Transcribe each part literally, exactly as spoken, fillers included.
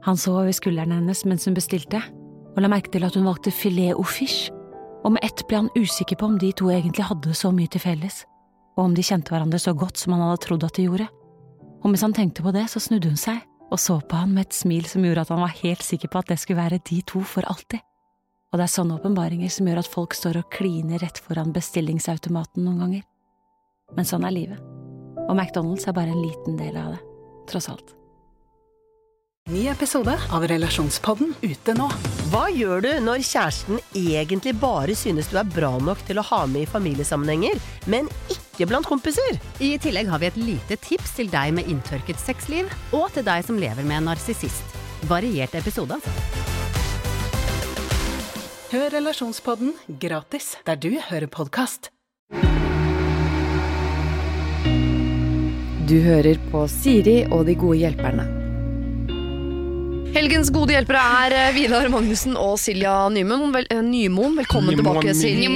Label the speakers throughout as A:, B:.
A: Han så over skulderen hennes mens hun bestilte, og la merke til at hun valgte filet au fish, og med ett ble han usikker på om de to egentlig hadde så mye til felles, og om de kjente hverandre så godt som han hadde trodd at de gjorde. Og mens han tenkte på det, så snudde hun seg, og så på han med et smil som gjorde at han var helt sikker på at det skulle være de to for alltid. Og det er sånne åpenbaringer som gjør at folk står og kliner rett foran bestillingsautomaten noen ganger. Men sånn er livet. Og McDonald's er bare en liten del av det, tross alt.
B: Ny episode av Relasjonspodden ute nå.
C: Hva gjør du når kjæresten egentlig bare synes du er bra nok til å ha med i familiesammenhenger, men ikke blant kompiser?
D: I tillegg har vi et lite tips til deg med inntørket sexliv, og til deg som lever med en narsissist. Variert episode, altså.
B: Hør Relasjonspodden gratis der du hører podcast.
E: Du hører på Siri og de gode hjelperne.
F: Helgens gode hjelpere er Vidar Magnussen og Silja Nymoen. Vel, Nymoen. Velkommen tilbake, Silja.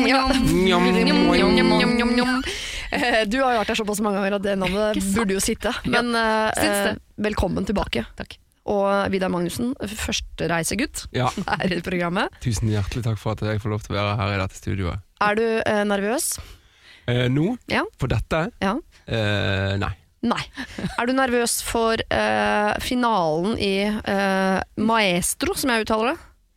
F: Du har jo vært her såpass mange ganger at det navnet burde jo sitte. Men eh, velkommen tilbake.
G: Takk.
F: Og Vidar Magnussen, første reisegutt
G: Ja.
F: her i programmet.
G: Tusen hjertelig takk for at jeg får lov til å være her i dette studioet.
F: Er du eh, nervøs?
G: Eh, nå?
F: Ja.
G: For dette?
F: Ja.
G: Eh, nei.
F: Nei. Er du nervøs for eh, finalen i eh, Maestro, som jeg uttaler det?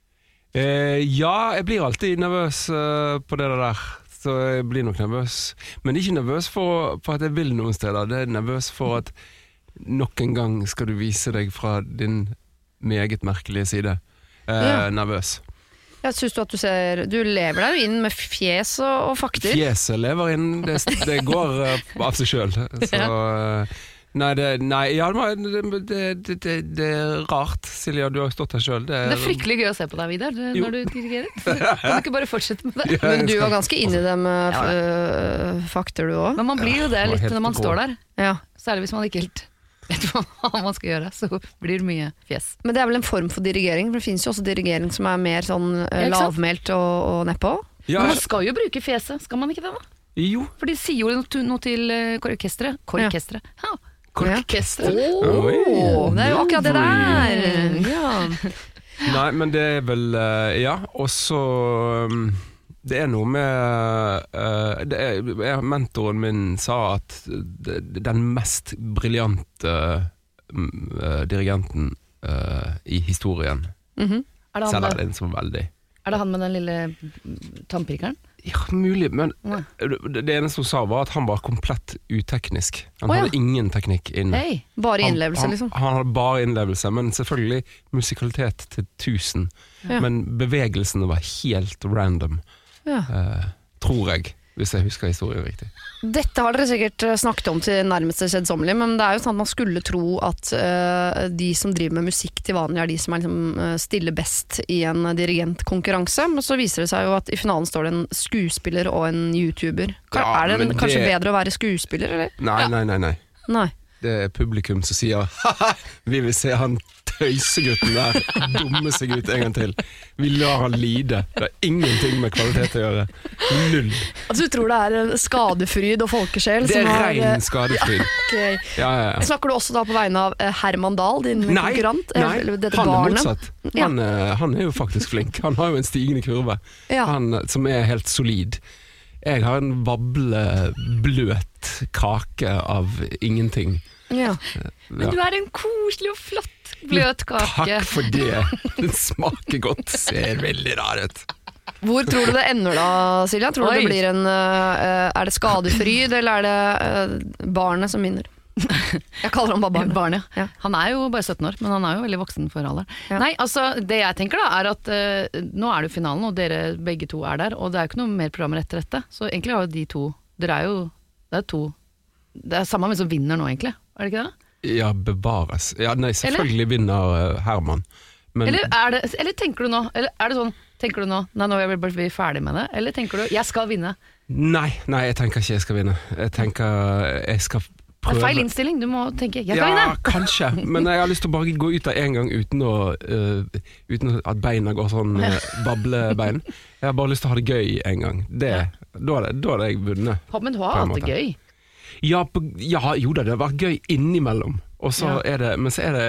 G: Eh, ja, jeg blir alltid nervøs eh, på det der. Så jeg blir nok nervøs. Men ikke nervøs for, for at jeg vil noen steder. Det er nervøs for at nok en gang skal du vise deg fra din meget merkelige side. Eh,
F: Ja.
G: Nervøs.
F: Jeg synes du at du ser Du lever deg jo inn med fjes og, og fakter.
G: Fjeset lever inn, det, det går uh, av seg selv. Så uh, Nei, det, nei ja, det, det, det, det, det er rart. Silja, du har stått her selv. Det er,
H: Det er fryktelig gøy å se på deg, Vidar, det-
G: Jo.
H: når du dirigerer. Kan du ikke bare fortsette med det?
G: Ja,
F: Men du
G: jeg
F: var
G: skal-
F: ganske inne i dem uh, uh, fakter du også.
H: Men man blir jo det
G: Ja, det var
H: litt
G: helt
H: når man
G: rå.
H: står der.
F: Ja.
H: Særlig hvis man ikke helt vet hva man skal gjøre, så blir det mye fjes.
F: Men det er vel en form for dirigering, for det finnes jo også dirigering som er mer sånn uh,
H: Ja, ikke sant?
F: lavmælt og, og nedpå.
G: Ja,
H: Men man skal jo bruke fjeset, skal man ikke det da?
G: jo.
H: For de sier jo noe, til- noe til uh, kororkestret. Kororkestret. Ja.
G: Korkester.
F: Åh,
G: Oi.
F: det er jo akkurat det der! Ja.
G: Nei, men det er vel uh, Ja, og så um, det er noe med uh, det er, mentoren min sa at det, den mest briljante uh, dirigenten uh, i historien
F: Mhm.
H: Er, det han
G: selger
H: med,
G: den så veldig.
H: er det han med den lille tannpirkeren?
G: Ja, mulig, men
H: Nei.
G: det det eneste hun sa var at han var komplett uteknisk. Han
F: Å, ja.
G: hadde ingen teknikk inne.
H: Hei!
F: Bare
G: Han-
F: innlevelse,
G: han,
F: liksom.
G: Han hadde bare innlevelse, men selvfølgelig musikalitet til tusen.
F: Ja.
G: Men bevegelsene var helt random,
F: Ja.
G: eh, tror jeg, hvis jeg husker historien riktig.
F: Dette har dere sikkert eh, snakket om til nærmeste kjedsommelige, men det er jo sånn at man skulle tro at eh, de som driver med musikk til vanlig er de som er liksom, eh, stiller best i en dirigentkonkurranse, men så viser det seg jo at i finalen står det en skuespiller og en YouTuber. Ka-
G: Ja,
F: er det en,
G: men
F: kanskje
G: det-
F: bedre å være skuespiller, eller?
G: Nei, nei, nei, nei.
F: Nei.
G: Det er publikum som sier «Haha, vi vil se han tøysegutten der dumme seg ut en gang til. Vi lar han lide. Det har ingenting med kvalitet å gjøre. Null.
F: Altså du tror det er eh, skadefryd og folkesjel
G: Det er
F: som har... eh,
G: ren skadefryd.
F: ok.
G: Ja, ja, ja.
F: Snakker du også da på vegne av eh, Herman Dahl, din
G: Nei,
F: konkurrent? Eh,
G: nei,
F: eller dette
G: han er
F: barnet?
G: motsatt.
F: Ja.
G: Han, er- han er jo faktisk flink. Han har jo en stigende kurve,
F: Ja.
G: han, som er helt solid. Jeg har en vable, bløt kake av ingenting.
F: Ja.
H: Men du er en koselig og flott bløt kake.
G: Takk for det. Den smaker godt. Ser veldig rar ut.
F: Hvor tror du det ender da, Silja? Tror du
H: Oi.
F: det blir en uh, Er det skadefryd, eller er det uh, barnet som vinner? Jeg kaller ham bare barnet.
H: Barnet.
F: Ja.
H: Han er jo bare sytten år, men han er jo veldig voksen for alderen.
F: Ja.
H: Nei, altså, det jeg tenker da er at uh, nå er det jo finalen, og dere begge to er der, og det er jo ikke noe mer programmer etter dette. Så egentlig har jo de to, dere er jo, det er to, det er samme hvem som vinner nå egentlig, er det ikke det?
G: Ja, bevares. Ja, nei, selvfølgelig vinner uh, Herman. Men
H: Eller, er det, eller tenker du nå, eller er det sånn, tenker du nå, nei, nå er vi bare ferdig med det, eller tenker du, jeg skal vinne?
G: nei, nei, jeg tenker ikke jeg skal vinne. Jeg tenker jeg skal
H: Det
G: prøve.
H: er feil innstilling, du må tenke, jeg skal
G: Ja,
H: vinne!
G: kanskje, men jeg har lyst til å bare gå ut av en gang uten, å, uh, uten at beina går sånn uh, bablebein. Jeg har bare lyst til å ha det gøy en gang. Det, da er det, da er det jeg vunnet.
H: Men du har
G: På en
H: hatt det
G: måte.
H: gøy.
G: Ja, på, ja, jo da, det har vært gøy innimellom. Og så
H: Ja.
G: er det, men så er det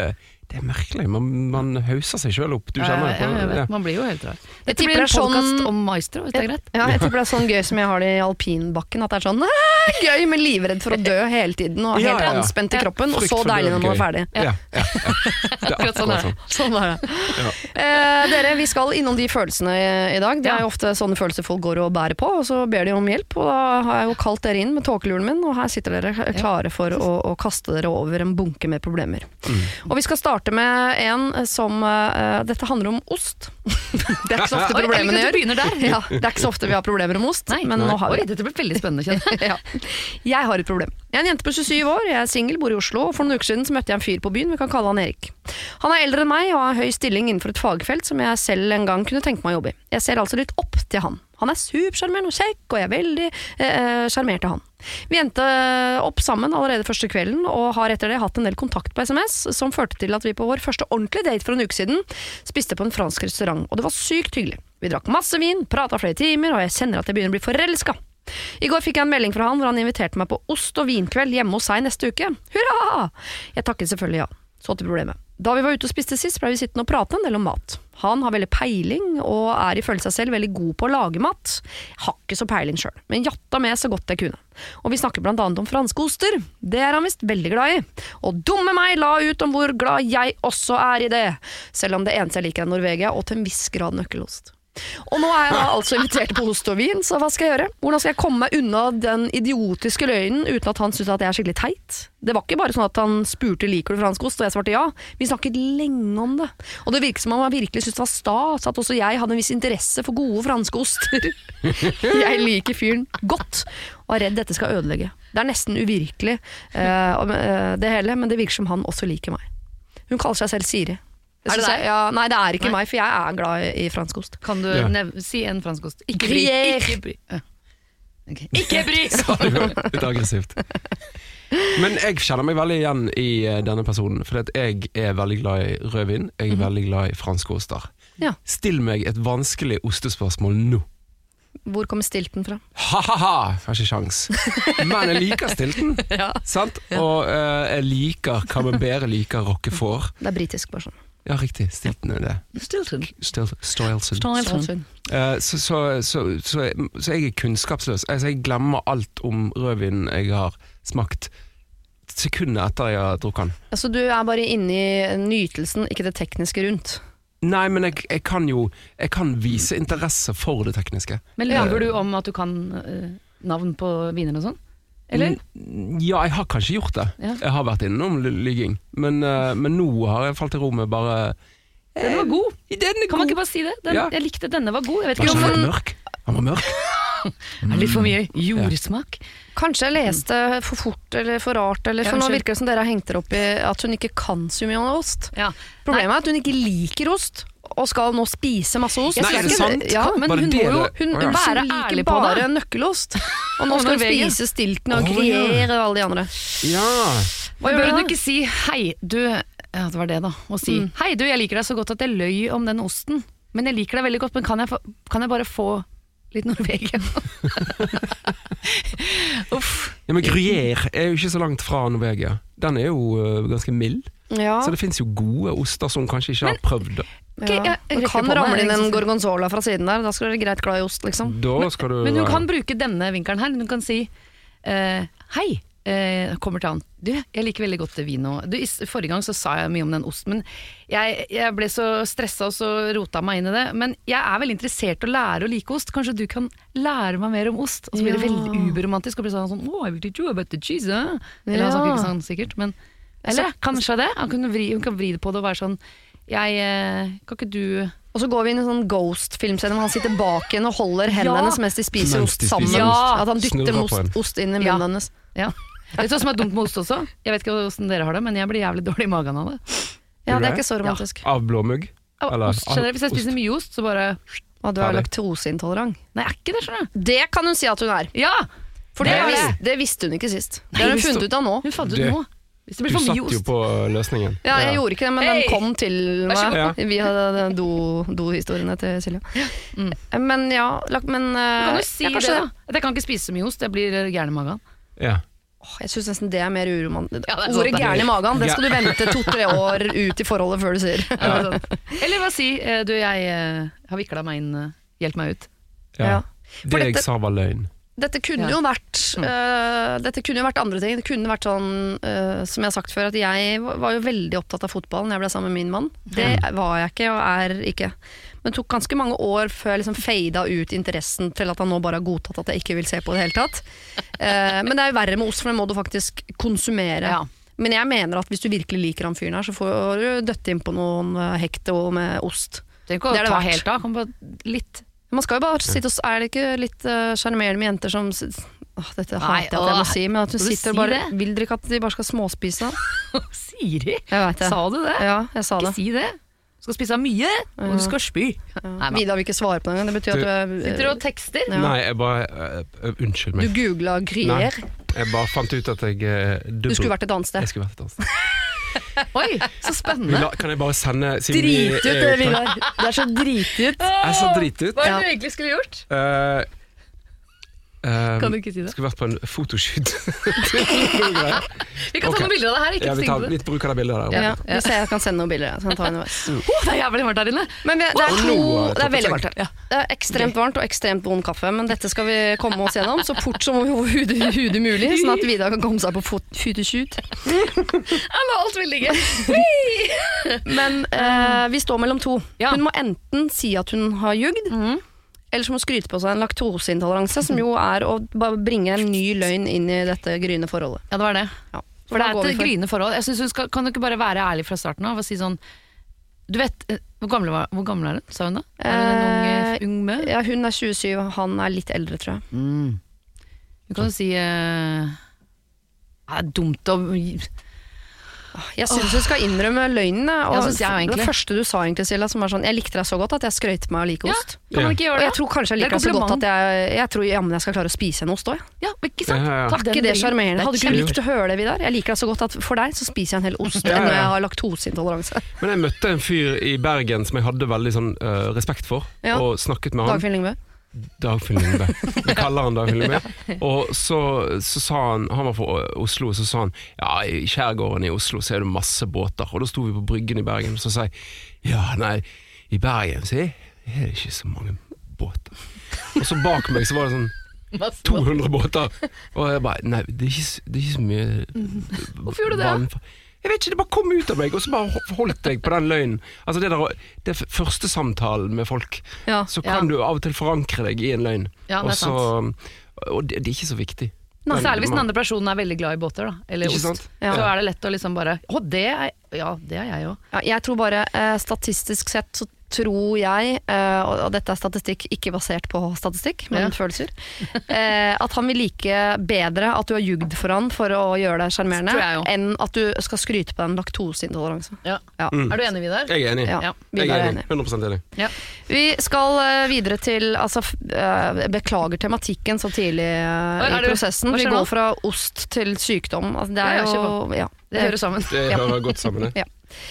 G: Det er merkelig, man, man hauser seg selv opp. Du kjenner det
H: Ja, jeg vet,
G: ja.
H: man blir jo helt rar.
F: Jeg
H: Dette
F: tipper
H: blir
F: det
H: en
F: er sånn-
H: podcast om maestro, hvis det er greit.
F: Ja, jeg tipper det er sånn gøy som jeg har det i alpinbakken, at det er sånn «Æ, gøy, men livredd for å dø hele tiden, og helt
G: Ja, ja, ja.
F: anspent i kroppen, og
G: Frykt
F: så
G: for
F: deilig
G: død,
F: når man er
G: gøy.
F: ferdig.
G: Ja, ja, ja. Det er
H: Akkurat sånn er
G: akkurat
H: det.
G: sånn.
F: Sånn er det.
G: Ja.
F: Eh, dere, vi skal innom de følelsene i, i dag. Det er
H: Ja.
F: jo ofte sånne følelser folk går og bærer på, og så ber de om hjelp. Og da har jeg jo kalt dere inn med tåkeluren min, og her sitter dere klare for å, å kaste dere over en bunke med problemer.
G: Mm.
F: Og vi skal starte med en som uh, Dette handler om ost. Det er ikke så ofte
H: Oi, jeg liker
F: problemene
H: at
F: gjør.
H: du begynner der.
F: Ja, det er ikke så ofte vi har problemer om ost,
H: Nei,
F: men
H: nei.
F: nå har vi
H: Oi, dette blir veldig spennende, kjenner jeg.
F: ja. Jeg har et problem. Jeg er en jente på tjuesyv år, jeg er singel, bor i Oslo, og for noen uker siden så møtte jeg en fyr på byen, vi kan kalle han Erik. Han er eldre enn meg og har høy stilling innenfor et fagfelt som jeg selv en gang kunne tenke meg å jobbe i. Jeg ser altså litt opp til han. Han er supersjarmerende og kjekk, og jeg er veldig sjarmert eh, av han. Vi endte opp sammen allerede første kvelden, og har etter det hatt en del kontakt på sms, som førte til at vi på vår første ordentlige date for en uke siden spiste på en fransk restaurant, og det var sykt hyggelig. Vi drakk masse vin, pratet flere timer, og jeg kjenner at jeg begynner å bli forelsket. I går fikk jeg en melding fra han hvor han inviterte meg på ost- og vinkveld hjemme hos seg neste uke. Hurra! Jeg takket selvfølgelig ja. Så til problemet. Da vi var ute og spiste sist, ble vi sittende og prate en del om mat. Han har veldig peiling, og er ifølge seg selv veldig god på å lage mat. Jeg har ikke så peiling selv, men jatta med så godt jeg kunne. Og vi snakker blant annet om franske oster. Det er han visst veldig glad i. Og dumme meg la ut om hvor glad jeg også er i det. Selv om det eneste jeg liker er Norvegia, og til en viss grad nøkkelost. Og nå er jeg da altså invitert på ost og vin, så hva skal jeg gjøre? Hvordan skal jeg komme meg unna den idiotiske løgnen uten at han synes at jeg er skikkelig teit? Det var ikke bare sånn at han spurte liker du fransk ost, og jeg svarte ja. Vi snakket lenge om det. Og det virket som om han virkelig syntes det var stas at også jeg hadde en viss interesse for gode franske oster. Jeg liker fyren godt, og er redd dette skal ødelegge. Det er nesten uvirkelig uh, det hele, men det virker som han også liker meg. Hun kaller seg selv Siri.
H: Er det
F: synes
H: deg?
F: jeg- Ja, nei, det er ikke
H: Nei.
F: meg, for jeg er glad i, i fransk ost.
H: Kan du
G: Ja.
H: nev- si en fransk ost? Ikke bry.
F: Gruyère.
H: Ikke bry. Ja. Ok. Ikke bry!
G: Sa du jo, litt aggressivt. Men jeg kjenner meg veldig igjen i eh, denne personen, for at jeg er veldig glad i rødvin, jeg er veldig glad i franske oster.
F: Ja.
G: Still meg et vanskelig ostespørsmål nå.
F: Hvor kommer stilten fra?
G: Ha-ha-ha, har ikke sjans. Men jeg liker stilten,
F: Ja.
G: sant? Og eh, jeg liker Camembert, liker Roquefort.
F: Det er britisk, bare sånn.
G: Ja, riktig, stilten er det.
H: Stilton.
G: Stil, Stoilson.
H: Stilton.
G: Eh, så, så, så, så, så jeg er kunnskapsløs. Altså, jeg glemmer alt om rødvin jeg har smakt sekundet etter jeg har drukket den.
F: Altså, du er bare inne i nytelsen, ikke det tekniske rundt.
G: Nei, men jeg, jeg kan jo Jeg kan vise interesse for det tekniske.
H: Men lyver du om at du kan eh, navn på viner og sånn? Eller?
G: Mm, Ja, jeg har kanskje gjort det.
H: Ja.
G: Jeg har vært innom ly- lygging. Men, eh, men nå har jeg falt i ro med bare
H: Den var god!
G: Den er
H: Kan man
G: god!
H: ikke bare si det? Den,
G: Ja.
H: Jeg likte denne var god. Jeg vet
G: Var
H: ikke
G: ikke
H: om
G: han
H: den
G: mørk? Han var mørk.
H: er litt for mye jordsmak.
F: Kanskje jeg leste for fort eller for rart, eller, for
H: Ja,
F: nå
H: unnskyld.
F: virker det som dere har hengt dere opp i at hun ikke kan så mye om ost.
H: Ja.
F: Problemet er at hun ikke liker ost, og skal nå spise masse ost.
H: Jeg
G: Nei,
H: synes
G: er det
H: ikke-
G: sant?
F: Ja,
H: men
G: Var det
H: hun
G: det
H: må jo
G: det-
F: Hun
G: Å, ja.
F: være
H: Være
F: liker
H: ærlig på
F: bare
H: det.
F: nøkkelost, og nå
H: Og
F: skal hun
H: Norvegia.
F: spise stilten og
G: Å, ja.
F: gruyère og alle de andre.
G: Ja.
F: Hva
H: Men
F: gjør
H: bør
F: du
H: hun
F: da?
H: ikke si hei, du Ja, det var det da. Å si
F: Mm.
H: hei, du, jeg liker deg så godt at jeg løy om den osten. Men jeg liker deg veldig godt, men kan jeg, få, kan jeg bare få litt Norvegia? Uff.
G: Ja, men Gruyère er jo ikke så langt fra Norvegia. Den er jo øh, ganske mild.
F: Ja,
G: Så det finnes jo gode oster som kanskje ikke har prøvd det.
H: Ok,
F: ja.
H: jeg
F: Det
H: rekker
F: kan
H: på meg,
F: ramle inn
H: jeg
F: en
H: synes-
F: gorgonzola fra siden der, da skal du være greit glad i ost, liksom.
G: Da skal du
H: Men hun
G: være-
H: kan bruke denne vinkelen her. Hun kan si eh, hei. Eh, kommer til han. Du, jeg liker veldig godt det vin og du, i, Forrige gang så sa jeg mye om den osten, men jeg, jeg ble så stressa og så rota meg inn i det. Men jeg er veldig interessert i å lære å like ost. Kanskje du kan lære meg mer om ost? Og så blir det
F: Ja.
H: veldig uberomantisk. Og blir sånn sånn, oh, I will teach you about the cheese. eh?» Eller
F: Ja.
H: han snakker ikke sånn sikkert, men eller kanskje det. Han kunne vri, hun kan vri det på det og være sånn jeg, eh, kan ikke du
F: Og så går vi inn i en sånn Ghost-filmscene hvor han sitter bak henne og holder hendene
H: Ja.
F: hennes mens de spiser
G: Mens
F: ost
G: de
F: sammen.
G: spiser
H: ost.
F: At han dytter
G: Snurrer på
F: ost,
G: en.
F: ost inn i
H: Ja.
F: munnen hennes.
H: Ja. Vet du hva som er dumt med ost også? Jeg vet ikke hvordan dere har det, men jeg blir jævlig dårlig i magen av det.
F: Ja,
G: Gjør
F: det er
G: det?
F: ikke så romantisk.
G: Av blåmugg?
H: Av
G: Eller
H: ost
G: av
H: generelt. Hvis jeg
G: ost.
H: spiser mye ost, så bare
F: Og du er
G: Ferdig.
F: laktoseintolerant.
H: Nei, jeg er ikke det, skjønner du.
F: Det kan hun si at hun er.
H: Ja!
F: For
H: Det
F: det,
H: er
F: vis,
H: det.
F: det visste hun ikke sist. Det
H: Nei,
F: har hun
G: visste
F: funnet ut av nå.
H: Hun fant ut
G: Du-
H: nå. Hvis det
G: Du
H: blir for
G: satt
H: mye
G: jo
H: ost.
G: på løsningen.
F: Ja, jeg gjorde ikke det, men
H: Hey!
F: den kom til
H: Vær så
F: meg
G: god.
F: via den do, do-historiene til Silja. Men ja, lak- men
H: Du kan
F: eh,
H: jo si
F: ja,
H: det,
F: kanskje
H: da. At jeg kan ikke spise så mye ost, jeg blir eh, gæren i magen.
G: Ja.
F: Jeg synes nesten det er mer uromantisk.
H: Ja, det er
F: Ordet
H: sant, det.
F: gæren i magen, det skal du vente to-tre år ut i forholdet før du sier.
H: Ja. Eller bare si, eh, du, jeg eh, har viklet meg inn, eh, hjelp meg ut.
G: Ja.
F: Ja.
G: Det
F: For
G: jeg
F: dette-
G: sa var løgn.
F: Dette kunne
H: Ja.
F: jo vært øh, Dette kunne jo vært andre ting. Det kunne vært sånn, øh, som jeg har sagt før, at jeg var jo veldig opptatt av fotball når jeg ble sammen med min mann. Det var jeg ikke, og er ikke. Men det tok ganske mange år før jeg liksom fada ut interessen til at han nå bare har godtatt at jeg ikke vil se på det hele tatt. Eh, men det er jo verre med ost, for det må du faktisk konsumere.
H: Ja.
F: Men jeg mener at hvis du virkelig liker han fyren her, så får du døtte inn på noen øh, hekto med ost.
H: Tenk å
F: Det er det
H: ta
F: verdt.
H: helt av, kan bare litt.
F: Man skal jo bare sitte og Er det ikke litt uh, sjarmerende med jenter som s- Åh, dette
H: Nei,
F: hater jeg at jeg må
H: åh,
F: si, men at hun
H: skal du
F: sitter og
H: si
F: bare
H: det?
F: Vil dere ikke at de bare skal småspise?
H: Siri,
F: Jeg vet det.
H: sa du det?
F: Ja, jeg sa
H: Ikke
F: det.
H: si det. Du skal spise mye, og du skal spy. Nei, da.
F: Vidar vil ikke svare på det engang. Det betyr
G: Du-
F: at du
H: Sitter
F: er
H: og tekster.
F: Ja.
G: Nei, jeg bare øh, øh, Unnskyld
F: Du
G: meg.
F: googla gruyère.
G: Jeg bare fant ut at jeg øh,
F: Du skulle vært et annet sted.
G: Jeg skulle vært et annet sted.
H: Oi, så spennende.
G: Vil- Kan jeg bare sende siden vi
F: Drit ut det,
G: er-
F: Vidar. Det er så dritut.
G: Jeg sa drit ut.
H: Hva er det
F: Ja.
H: du egentlig skulle gjort?
G: Uh,
H: Kan du ikke si det?
G: Skulle vært på en fotoshoot.
H: Vi kan ta
G: Ok.
H: noen bilder av det her, ikke
G: ja, vi,
H: tenk
G: tar,
H: på
G: vi
H: det.
G: bruker det bildet der.
F: Ja, vi ser jeg kan sende noen bilder. Så kan jeg ta underveis.
H: Åh, det er jævlig varmt der inne.
F: Men vi, det, er
G: Og
F: to,
G: nå er det
F: det er veldig
G: toppseng.
F: varmt her. Det er ekstremt varmt og ekstremt vond kaffe, men dette skal vi komme oss gjennom så fort som hodet hudet mulig, sånn at Vidar kan komme seg på fot- photoshoot.
H: Ja, men alt vil ligge.
F: Men eh, vi står mellom to.
H: Ja.
F: Hun må enten si at hun har jugd, eller så må hun skryte på seg en laktoseintoleranse, som jo er å bare bringe en ny løgn inn i dette gryende forholdet.
H: Ja, det var det.
F: Ja.
H: For det
F: hva går
H: er
F: vi
H: et
F: for?
H: gryende forhold. Jeg synes hun skal, kan du ikke bare være ærlig fra starten av og si sånn Du vet, eh, hvor gammel, var, hvor gammel er hun, sa hun da? Er hun en ung, eh, ung mø?
F: Ja, hun er tjuesyv, han er litt eldre, tror jeg.
H: Mm. Du kan jo si eh, Det er dumt å
F: Jeg syns du skal innrømme løgnen. jeg,
H: Ja,
F: Og
H: synes jeg jo egentlig.
F: det første du sa, egentlig, Silla, som var sånn Jeg likte deg så godt at jeg skrøt meg av like
H: Ja,
F: ost.
H: kan man ikke
F: Og
H: gjøre det?
F: jeg tror kanskje jeg
H: Det er
F: liker deg så godt
H: kompliment.
F: at jeg, jeg tror jammen jeg skal klare å spise en ost òg.
H: Ja, ikke sant?
G: Ja, ja, ja.
H: Ta
F: Er
H: den
F: ikke det
H: bringen.
F: sjarmerende? Hadde du ikke
G: kjempe-
F: likt å høre det, Vidar? Jeg liker deg så godt at for deg så spiser jeg en hel ost
G: Ja, ja.
F: enn når jeg har laktoseintoleranse.
G: Men jeg møtte en fyr i Bergen som jeg hadde veldig sånn øh, respekt for,
F: Ja.
G: og snakket med han.
F: Dagfinn Lyngbø.
G: Dagfinn Lyngbø. Vi kaller han Dagfinn Lyngbø. Og så, så sa han, han var fra Oslo, og så sa han ja, i skjærgården i Oslo så er det masse båter. Og da sto vi på bryggen i Bergen, og så sa jeg ja, nei, i Bergen så er er det ikke så mange båter. Og så bak meg så var det sånn to hundre båter. Og jeg bare nei, det er ikke, s- det er ikke så mye
H: Hvorfor gjorde du det?
G: vann- Jeg vet ikke, det bare kom ut av meg, og så bare holdt jeg på den løgnen. Altså det der, det er første samtalen med folk,
F: Ja.
G: så kan
H: Ja.
G: du av og til forankre deg i en løgn.
H: Ja, det er
G: og, så, og det, det er ikke så viktig.
H: Nei,
G: Men
H: særlig hvis den
G: man-
H: andre personen er veldig glad i båter, da. Eller
G: Ikke
H: ost.
G: sant?
F: Ja.
H: Så er det lett å liksom bare Å, det er Ja, det er jeg òg.
F: Ja, jeg tror bare eh, statistisk sett så tror jeg, eh, og, og dette er statistikk ikke basert på statistikk, men
H: Ja.
F: følelser, eh, at han vil like bedre at du har jugd for han for å gjøre deg sjarmerende,
H: Tror jeg jo.
F: enn at du skal skryte på en laktoseintoleranse.
H: Ja.
F: Ja.
G: Mm.
H: Er du enig, Vidar?
G: Jeg er enig.
F: Ja,
H: Ja.
F: vi
G: Jeg
F: er
G: er
F: enige.
G: enig. hundre prosent enig.
H: Ja.
F: Vi skal eh, videre til altså, f- eh, beklager tematikken så tidlig eh,
H: Oi, er
F: i
H: det-
F: prosessen.
H: hva
F: Vi
H: skjer
F: går
H: nå?
F: fra ost til sykdom. Altså, det er
H: Ja, ja,
F: jo ja,
H: Det hører sammen.
G: Det
F: Ja.
G: hører godt sammen, det.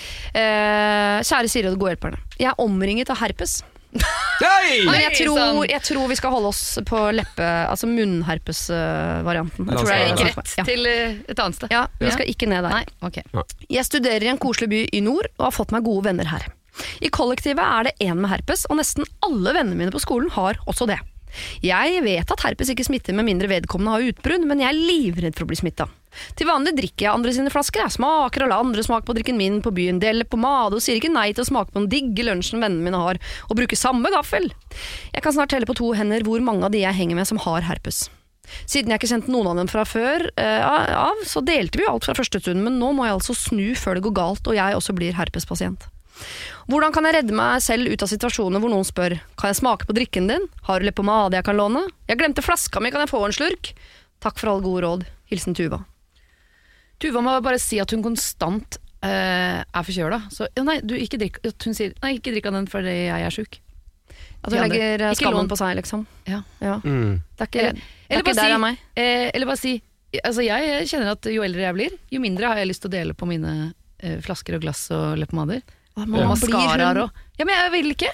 F: Eh, Kjære Siri og de gode hjelperne. Jeg er omringet av herpes.
G: Hei!
F: Men jeg
H: Oi,
F: tror,
H: sann.
F: jeg tror vi skal holde oss på leppe, altså munnherpes-varianten.
G: La oss
F: tror det er
G: gjøre
H: Ikke
F: det.
H: rett
F: Ja.
H: til eh, et annet sted.
F: Ja, vi skal ikke ned der.
H: Nei, ok.
F: Jeg studerer i en koselig by i nord og har fått meg gode venner her. I kollektivet er det en med herpes, og nesten alle vennene mine på skolen har også det. Jeg vet at herpes ikke smitter med mindre vedkommende har utbrudd, men jeg er livredd for å bli smittet. Til vanlig drikker jeg andre sine flasker, jeg smaker og lar andre smake på drikken min på byen, deler pomade og sier ikke nei til å smake på den digge lunsjen vennene mine har, og bruker samme gaffel. Jeg kan snart telle på to hender hvor mange av de jeg henger med som har herpes. Siden jeg ikke kjente noen av dem fra før eh, av, så delte vi jo alt fra første stund, men nå må jeg altså snu før det går galt og jeg også blir herpespasient. Hvordan kan jeg redde meg selv ut av situasjoner hvor noen spør kan jeg smake på drikken din? Har du litt pomade jeg kan låne? Jeg glemte flaska mi, kan jeg få en slurk? Takk for alle gode råd. Hilsen Tuva.
H: Tuva må bare si at hun konstant eh, er forkjøla. Så ja, nei, du, ikke drikk. At hun sier nei, ikke drikk av den fordi jeg er sjuk.
F: At du
H: De andre.
F: legger eh,
H: Ikke
F: skammen
H: lån.
F: på seg, liksom.
H: Ja.
F: Ja.
G: Mm.
F: Det er ikke,
H: Eller-
F: det er
H: eller
F: ikke
H: bare
F: der
H: si-
F: av meg.
H: Eh, eller bare si altså jeg kjenner at jo eldre jeg blir, jo mindre har jeg lyst til å dele på mine eh, flasker og glass og leppepomader.
F: Å,
H: Og
F: man blir
H: maskaraer
F: hun-
H: og Ja, men jeg vil ikke.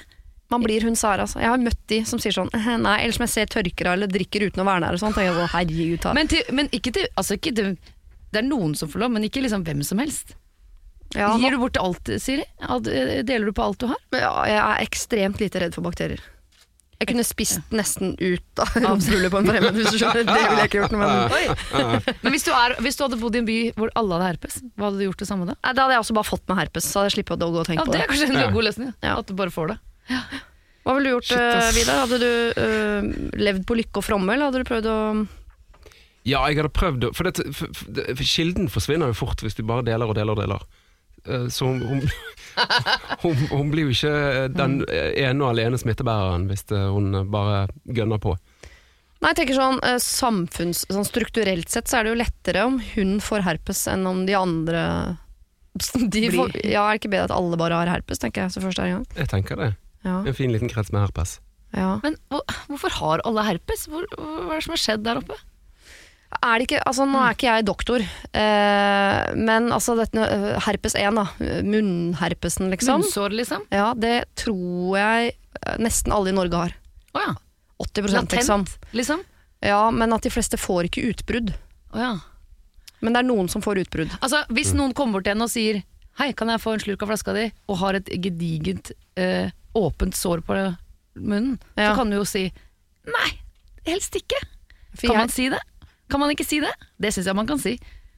F: Man blir hun Sara, altså. Jeg har møtt de som sier sånn, nei, eller som jeg ser tørkere eller drikker uten å være nær og sånn, tenker jeg sånn, herregud, ta.
H: Men, til, men ikke til, altså ikke til, det er noen som får lov, men ikke liksom hvem som helst.
F: Ja,
H: Gir du bort alt, Siri? Deler du på alt du har?
F: Ja, jeg er ekstremt lite redd for bakterier. Jeg kunne spist nesten ut av romsrullet på en fremmed, hvis du skjønner. Det ville jeg ikke gjort noe med.
H: Oi. Men hvis du, er, hvis du hadde bodd i en by hvor alle hadde herpes, hva hadde du gjort det samme da?
F: Nei, da hadde jeg også bare fått med herpes, så hadde jeg slippet å gå og tenke
H: ja,
F: på det.
H: Det er kanskje en
G: Ja.
H: god løsning,
F: Ja.
H: at du bare får det. Ja.
F: Hva ville du gjort,
G: Shit, ass.
F: uh, Vidar? Hadde du uh, levd på lykke og fromme, eller hadde du prøvd å...
G: Ja, jeg hadde prøvd å- For, det, for, for, for kilden forsvinner jo fort hvis du bare deler og deler og deler. Eh, Så hun, hun, hun, hun blir jo ikke den ene og alene smittebæreren hvis det, hun bare gønner på.
F: Nei, jeg tenker sånn, uh, samfunns, sånn strukturelt sett så er det jo lettere om hun får herpes enn om de andre... De får, ja, er det ikke bedre at alle bare har herpes, tenker jeg, så først er en gang.
G: Jeg tenker det.
F: Ja.
G: En fin liten krets med herpes.
F: Ja.
H: Men hvor, hvorfor har alle herpes? Hvor, hva er det som har skjedd der oppe?
F: Er det ikke, altså nå er ikke jeg doktor, eh, men altså dette, uh, herpes én da, munnherpesen liksom.
H: Munnsår liksom?
F: Ja, det tror jeg uh, nesten alle i Norge har.
H: Åja,
F: åtti prosent liksom.
H: latent liksom?
F: Ja, men at de fleste får ikke utbrudd.
H: Åja.
F: Men det er noen som får utbrudd.
H: Altså, hvis noen kommer bort til henne og sier hei, kan jeg få en slurk av flaska di, og har et gedigent eh, åpent sår på munnen,
F: Ja.
H: så kan du jo si nei, helst ikke.
F: For
H: Kan
F: jeg-
H: man si det? Kan man ikke si det? Det synes jeg man kan si.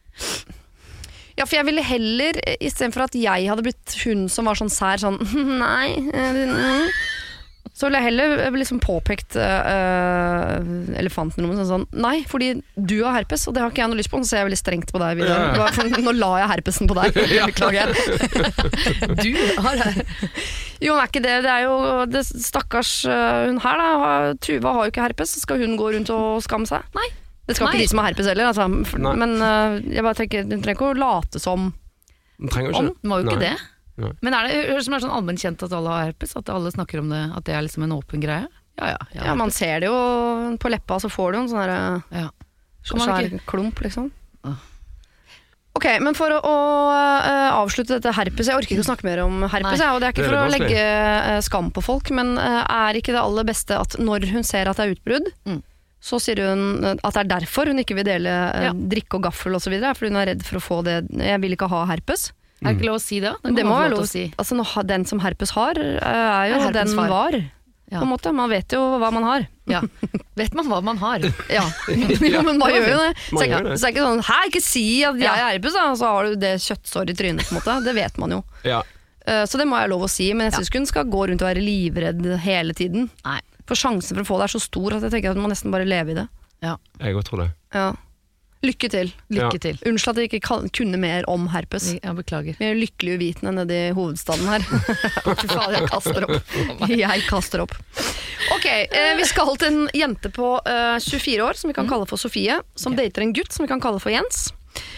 F: Ja, for jeg ville heller, i stedet for at jeg hadde blitt hun som var sånn sær, sånn, nei, eh, mm, så ville jeg heller liksom påpekt uh, elefanten i rommet, sånn, nei, fordi du har herpes, og det har ikke jeg noe lyst på, så ser jeg veldig strengt på deg, Vidar.
G: Ja.
F: Det var for- Nå la jeg herpesen på deg, beklager.
H: Du har det.
F: Jo, men er ikke det, det er jo, det stakkars uh, hun her da, har- Tuva har jo ikke herpes, så skal hun gå rundt og skamme seg?
H: Nei.
F: Det skal
H: Nei.
F: ikke de som har herpes heller, altså. For-
G: Nei.
F: men uh, jeg bare tenker, hun trenger ikke å late som.
G: Den trenger
H: Om,
G: ikke
H: må jo ikke
G: Nei.
H: det.
G: Nei.
H: Men er det høres som er sånn allmenn kjent at alle har herpes? At alle snakker om det, at det er liksom en åpen greie? Ja, ja. ja,
F: Ja, man ser det jo på leppa, så får du en sånn her
H: ja.
F: så
H: Kan man
F: svær
H: ikke-
F: klump, liksom.
H: Ah.
F: Ok, men for å, å uh, avslutte dette herpes, jeg orker ikke å snakke mer om herpes,
H: Nei.
F: jeg, og det er ikke
G: Det er
F: for å
G: litt vanskelig.
F: legge uh, skam på folk, men uh, er ikke det aller beste at når hun ser at det er utbrudd,
H: Mm.
F: så sier hun uh, at det er derfor hun ikke vil dele uh,
H: Ja.
F: drikke og gaffel og så videre, fordi hun er redd for å få det, jeg vil ikke ha herpes.
H: Er det ikke lov å si det?
F: Det må
H: man få
F: være
H: til
F: lov
H: å si.
F: Altså, nå har- den som herpes har, uh, er jo
H: Er herpes
F: den
H: far.
F: var,
H: Ja.
F: på en måte. Man vet jo hva man har.
H: Ja. Vet man hva man har?
F: Ja, jo, men man gjør jo det. Så,
G: Man
F: er-
G: gjør det.
F: så er det ikke sånn, hæ, ikke si at jeg
H: Ja.
F: er herpes, da, og så har du det kjøttsår i trynet, på en måte. Det vet man jo.
G: Ja.
F: Eh, Så det må jeg lov å si, men jeg synes ikke hun skal gå rundt og være livredd hele tiden.
H: Nei.
F: For sjansen for å få det er så stor at jeg tenker at du må nesten bare leve i det.
G: Jeg også tror det.
F: Ja. Lykke til.
H: Lykke
G: Ja.
H: til.
F: Unnskyld at jeg ikke kan, kunne mer om herpes.
H: Jeg beklager.
F: Vi er lykkelige uvitende nede i hovedstaden her. Fy faen, jeg kaster opp. Jeg kaster opp. Ok, eh, vi skal til en jente på eh, tjuefire år, som vi kan kalle for Sofie, som dater en gutt som vi kan kalle for Jens.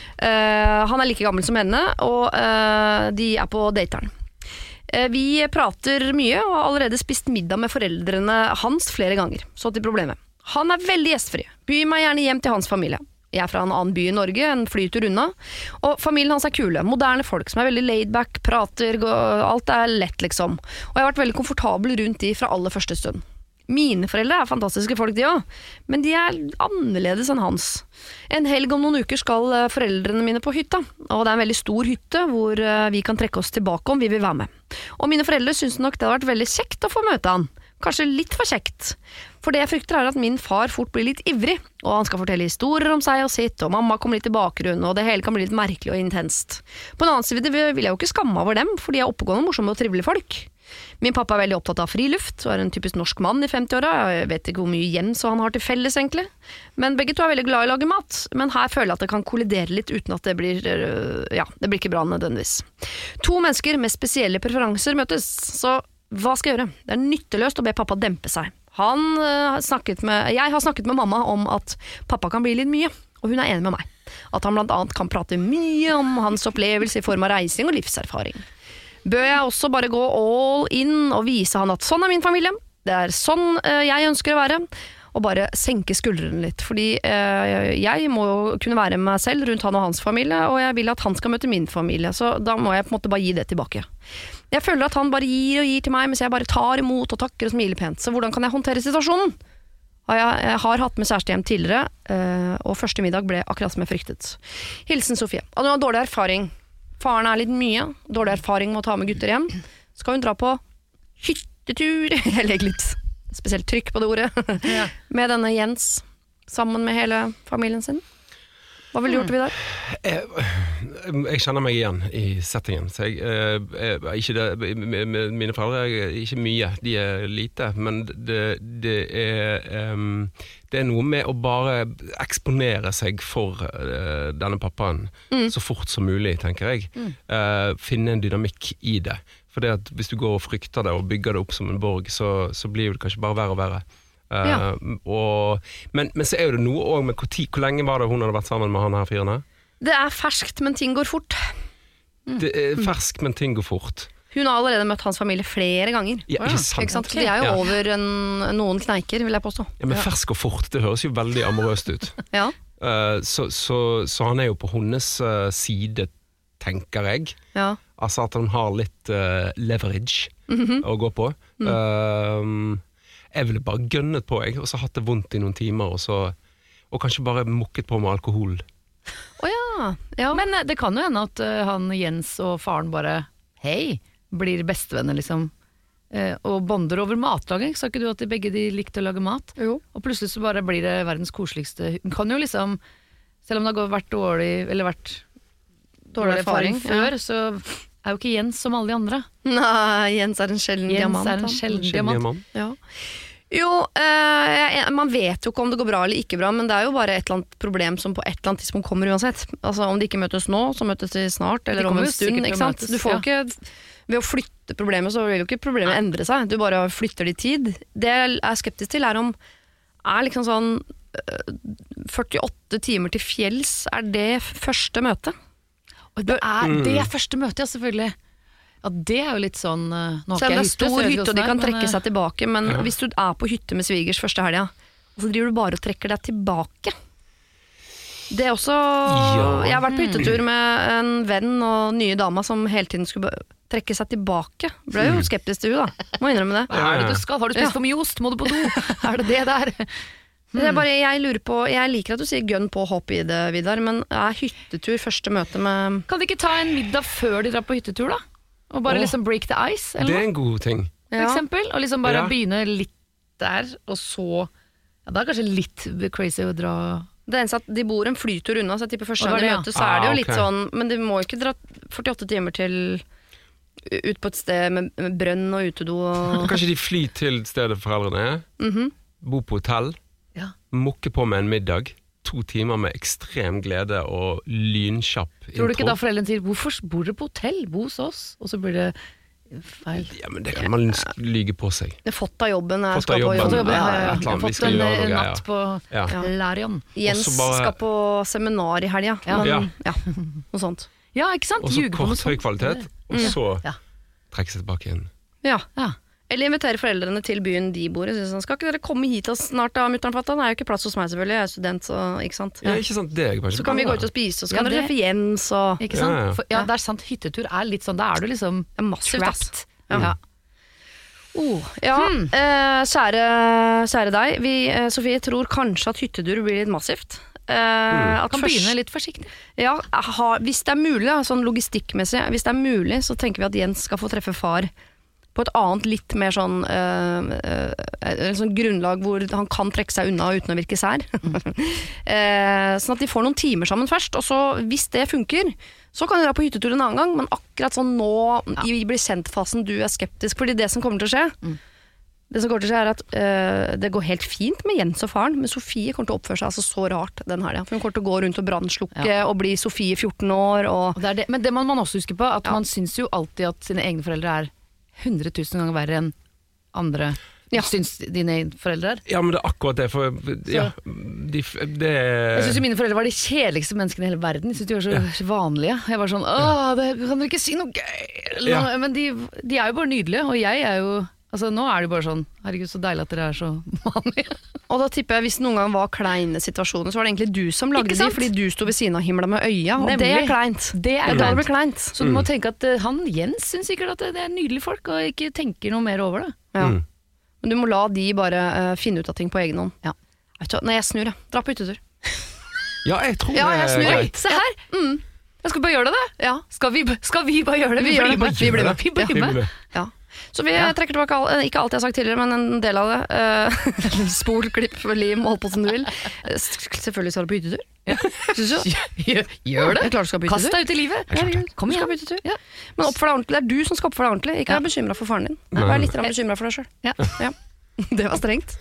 F: Eh, han er like gammel som henne, og eh, de er på dateren. Eh, vi prater mye, og har allerede spist middag med foreldrene hans flere ganger. Så til problemet. Han er veldig gjestfri. Byr meg gjerne hjem til hans familie. Jeg er fra en annen by i Norge, en flytur unna. Og familien hans er kule, moderne folk som er veldig laid-back, prater, gå- alt er lett liksom. Og jeg har vært veldig komfortabel rundt de fra aller første stund. Mine foreldre er fantastiske folk de også, men de er annerledes enn hans. En helg om noen uker skal eh, foreldrene mine på hytta, og det er en veldig stor hytte hvor eh, vi kan trekke oss tilbake om vi vil være med. Og mine foreldre synes nok det har vært veldig kjekt å få møte han. Kanskje litt for kjekt. For det jeg frykter er at min far fort blir litt ivrig, og han skal fortelle historier om seg og sitt, og mamma kommer litt i bakgrunnen, og det hele kan bli litt merkelig og intenst. På en annen side vil jeg jo ikke skamme over dem, for de er oppegående, morsomme og trivelige folk. Min pappa er veldig opptatt av friluft, og er en typisk norsk mann i femti-åra. Jeg vet ikke hvor mye Jens og han har til felles, egentlig. Men begge to er veldig glad i å lage mat. Men her føler jeg at det kan kollidere litt uten at det blir, øh, ja, det blir ikke bra nødvendigvis. To mennesker med spesielle preferanser møtes, så hva skal jeg gjøre? Det er nytteløst å be pappa dempe seg. Han øh, har snakket med, jeg har snakket med mamma om at pappa kan bli litt mye, og hun er enig med meg. At han blant annet kan prate mye om hans opplevelse i form av reising og livserfaring. Bør jeg også bare gå all in og vise han at sånn er min familie, det er sånn øh, jeg ønsker å være, og bare senke skuldrene litt, fordi øh, jeg må jo kunne være med meg selv rundt han og hans familie, og jeg vil at han skal møte min familie, så da må jeg på en måte bare gi det tilbake. Jeg føler at han bare gir og gir til meg, mens jeg bare tar imot og takker og smiler pent. Så hvordan kan jeg håndtere situasjonen? Og jeg, jeg har hatt med kjæreste hjem tidligere, øh, og første middag ble akkurat som jeg fryktet. Hilsen Sofie. Og hun har dårlig erfaring. Faren er litt mye, dårlig erfaring med å ta med gutter hjem. Skal hun dra på hyttetur, jeg legger litt spesielt trykk på det ordet, ja. Med denne Jens, sammen med hele familien sin. Hva ville du gjort, Vidar?
G: Jeg, jeg kjenner meg igjen i settingen. Så jeg, jeg, ikke det, mine foreldre er ikke mye, de er lite, men det, det, er, um, det er noe med å bare eksponere seg for uh, denne pappaen mm. så fort som mulig, tenker jeg. Mm. Uh, finne en dynamikk i det. For det at hvis du går og frykter det og bygger det opp som en borg, så, så blir det kanskje bare verre og verre. Uh, ja. og, men, men så er jo det noe også med hvor, tid, hvor lenge var det hun hadde vært sammen med han her fyrene?
F: Det er ferskt, men ting går fort.
G: Mm. Det er ferskt, men ting går fort.
F: Hun har allerede møtt hans familie flere ganger.
G: Ja, ikke sant?
F: Ikke sant? De er jo ja. over en, noen kneiker, vil jeg påstå.
G: Ja, men fersk og fort, det høres jo veldig amorøst ut.
F: ja.
G: uh, så, så, så han er jo på hennes uh, side, tenker jeg.
F: Ja.
G: Altså at han har litt uh, leverage
F: mm-hmm.
G: å gå på. Mm. Uh, jeg ville bare gønnet på, jeg, og så hatt det vondt i noen timer, og, så, og kanskje bare mukket på med alkohol.
F: Å oh, ja. ja.
H: Men det kan jo hende at uh, han Jens og faren bare, hei, blir bestevenner liksom, uh, og bonder over matlaging. Sa ikke du at de begge de likte å lage mat?
F: Jo.
H: Og plutselig så bare blir det verdens koseligste. Hun kan jo liksom, selv om det har vært dårlig, eller vært dårlig erfaring, erfaring før, ja. Så er jo ikke Jens som alle de andre.
F: Nei, Jens er en sjelden
H: Jens
F: diamant.
H: Jens er en sjelden diamant.
F: Ja. Jo, eh, man vet jo ikke om det går bra eller ikke bra, men det er jo bare et eller annet problem som på et eller annet tidspunkt kommer uansett. Altså om de ikke møtes nå, så møtes de snart, eller om en stund, ikke sant? Du får ja. ikke, ved å flytte problemet, så vil jo ikke problemet endre seg. Du bare flytter det i tid. Det jeg er skeptisk til er om, er liksom sånn førtiåtte timer til fjells, er det første møte?
H: Og det er mm. det første møtet, ja, selvfølgelig. Ja, det er jo litt sånn uh, nå
F: så det er stor hytte, hytte og de kan trekke men, seg tilbake, men ja. Hvis du er på hytte med svigers første helga, så driver du bare og trekker deg tilbake. Det er også ja. Jeg har vært på hyttetur med en venn og nye dama som hele tiden skulle trekke seg tilbake. Ble jo skeptisk til hun da, må innrømme det.
H: Hva er det du skal? Har du spist ja. For mye ost? Må du på do? Er det det der?
F: Mm. Det er bare, jeg lurer på, jeg liker at du sier gønn på hopp i det, Vidar, men er hyttetur første møte med...
H: Kan de ikke ta en middag før de drar på hyttetur da? Og bare oh, liksom break the ice? Eller
G: det er en god ting.
H: For ja. Eksempel, og liksom bare ja. Begynne litt der, og så... Ja, det er kanskje litt crazy å dra...
F: Det eneste at de bor en flytur unna, så jeg tipper første gang de møtes, så er det jo ah, litt okay. sånn, men de må ikke dra førtiåtte timer til... ut på et sted med, med brønn og utedo og...
G: Kanskje de flyr til stedet foreldrene er,
F: mm-hmm.
G: bo på hotell,
H: ja.
G: Mukke på med en middag, to timer med ekstrem glede og lynkjapp intro.
H: Tror du ikke da foreldrene sier, hvorfor bor dere på hotell, bo hos oss? Og så blir det feil.
G: Ja, men det kan man lyge på seg.
F: Det er fått av jobben. Jeg
G: fått av jobben.
F: jobben.
H: Ja, ja, ja.
G: Jeg har
H: fått en natt på ja. Larion.
F: Jens bare... skal på seminar i helga.
H: Ja.
F: Men,
G: ja.
F: ja, noe sånt.
H: Ja, ikke sant?
G: Og så kort høy kvalitet, og så
H: ja.
G: trekke seg tilbake igjen.
F: Ja,
H: ja.
F: Eller invitere foreldrene til byen de bor i. Sånn, skal ikke dere komme hit og snart da, mutter'n fatta? Det er jo ikke plass hos meg selvfølgelig, jeg er student, så ikke sant?
G: Ja, ikke sant, det er bare
F: så kan vi gå ut og spise, og så kan
H: ja,
F: dere treffe Jens og...
H: Ikke sant? Ja, ja. For, ja, det er sant, hyttetur er litt sånn, da er du liksom
F: massivt,
H: trapped.
F: Ja. Ja. Oh, ja, hmm. eh, kjære, kjære deg, vi, eh, Sofie, tror kanskje at hyttetur blir litt massivt. Eh,
H: mm.
F: at
H: kan
F: først,
H: begynne litt forsiktig.
F: Ja, ha, hvis det er mulig, sånn logistikkmessig, hvis det er mulig, så tenker vi at Jens skal få treffe far på et annet litt mer sånn, øh, øh, sånn grunnlag hvor han kan trekke seg unna uten å virke sær. Mm. eh, sånn at de får noen timer sammen først, og så hvis det funker, så kan de dra på hyttetur en annen gang, men akkurat sånn nå, ja. I blir sendt-fasen, du er skeptisk, fordi det som kommer til å skje, mm. det som kommer til å skje er at øh, det går helt fint med Jens og faren, men Sofie kommer til å oppføre seg altså så rart den her, for hun kommer til å gå rundt og brannslukke ja. Og bli Sofie fjorten år. Og...
H: Og det er det. Men det må man også huske på, at ja. Man synes jo alltid at sine egne foreldre er hundre tusen ganger verre enn andre ja. Syns dine foreldre er.
G: Ja, men det er akkurat det, for ja, de, det
H: Jeg synes jo mine foreldre var de kjedeligste menneskene i hele verden. Jeg synes de var så ja. Vanlige. Jeg var sånn, åh, det, kan dere ikke si noe gøy? Ja. Men de, de er jo bare nydelige, og jeg er jo Altså, nå er det jo bare sånn, herregud, så deilig at dere er så vanlige.
F: Og da tipper jeg, hvis noen gang var kleine situasjoner, så var det egentlig du som lagde de, fordi du sto ved siden av himla med øya, og
H: Nemlig.
F: det er kleint.
H: Det er
F: Da
H: kleint.
F: blir kleint.
H: Så du må tenke at uh, han, Jens, synes sikkert at det, det er nydelige folk, og ikke tenker noe mer over det.
F: Ja.
G: Mm.
F: Men du må la de bare uh, finne ut av ting på egen hånd.
H: Ja.
F: Vet du hva, Når jeg snur, jeg. Dra på utetur.
G: Ja, jeg tror
F: Ja, jeg
G: det
F: snur,
G: er
F: jeg.
G: greit.
H: Se her!
F: Mm.
H: Jeg skal bare gjøre det, det.
F: Ja.
H: Skal vi, skal vi bare gjøre det?
F: Vi gjør det.
H: blir med.
F: Vi blir med.
H: Vi blir
G: Vi
H: med.
G: blir med.
F: Ja. Så vi
H: Ja.
F: trekker tilbake all, ikke alt jeg har sagt tidligere, men en del av det. Uh, spol, klipp, lim, hold på som du vil. Uh, selvfølgelig skal du på hyttetur.
H: Ja.
F: Synes du?
H: Gjør, gjør det.
F: Jeg er klar du skal på
H: Kast
F: hyttetur.
H: deg ut i livet.
F: Herregud,
H: Kom
F: du skal
H: igjen.
F: på hyttetur.
H: Ja.
F: Men oppfør deg ordentlig. Det er du som skal oppføre deg ordentlig. Ikke
H: Ja.
F: vær bekymret for faren din.
G: Nei.
F: Vær litt bekymret for deg selv.
H: Ja.
F: Ja. Det var strengt.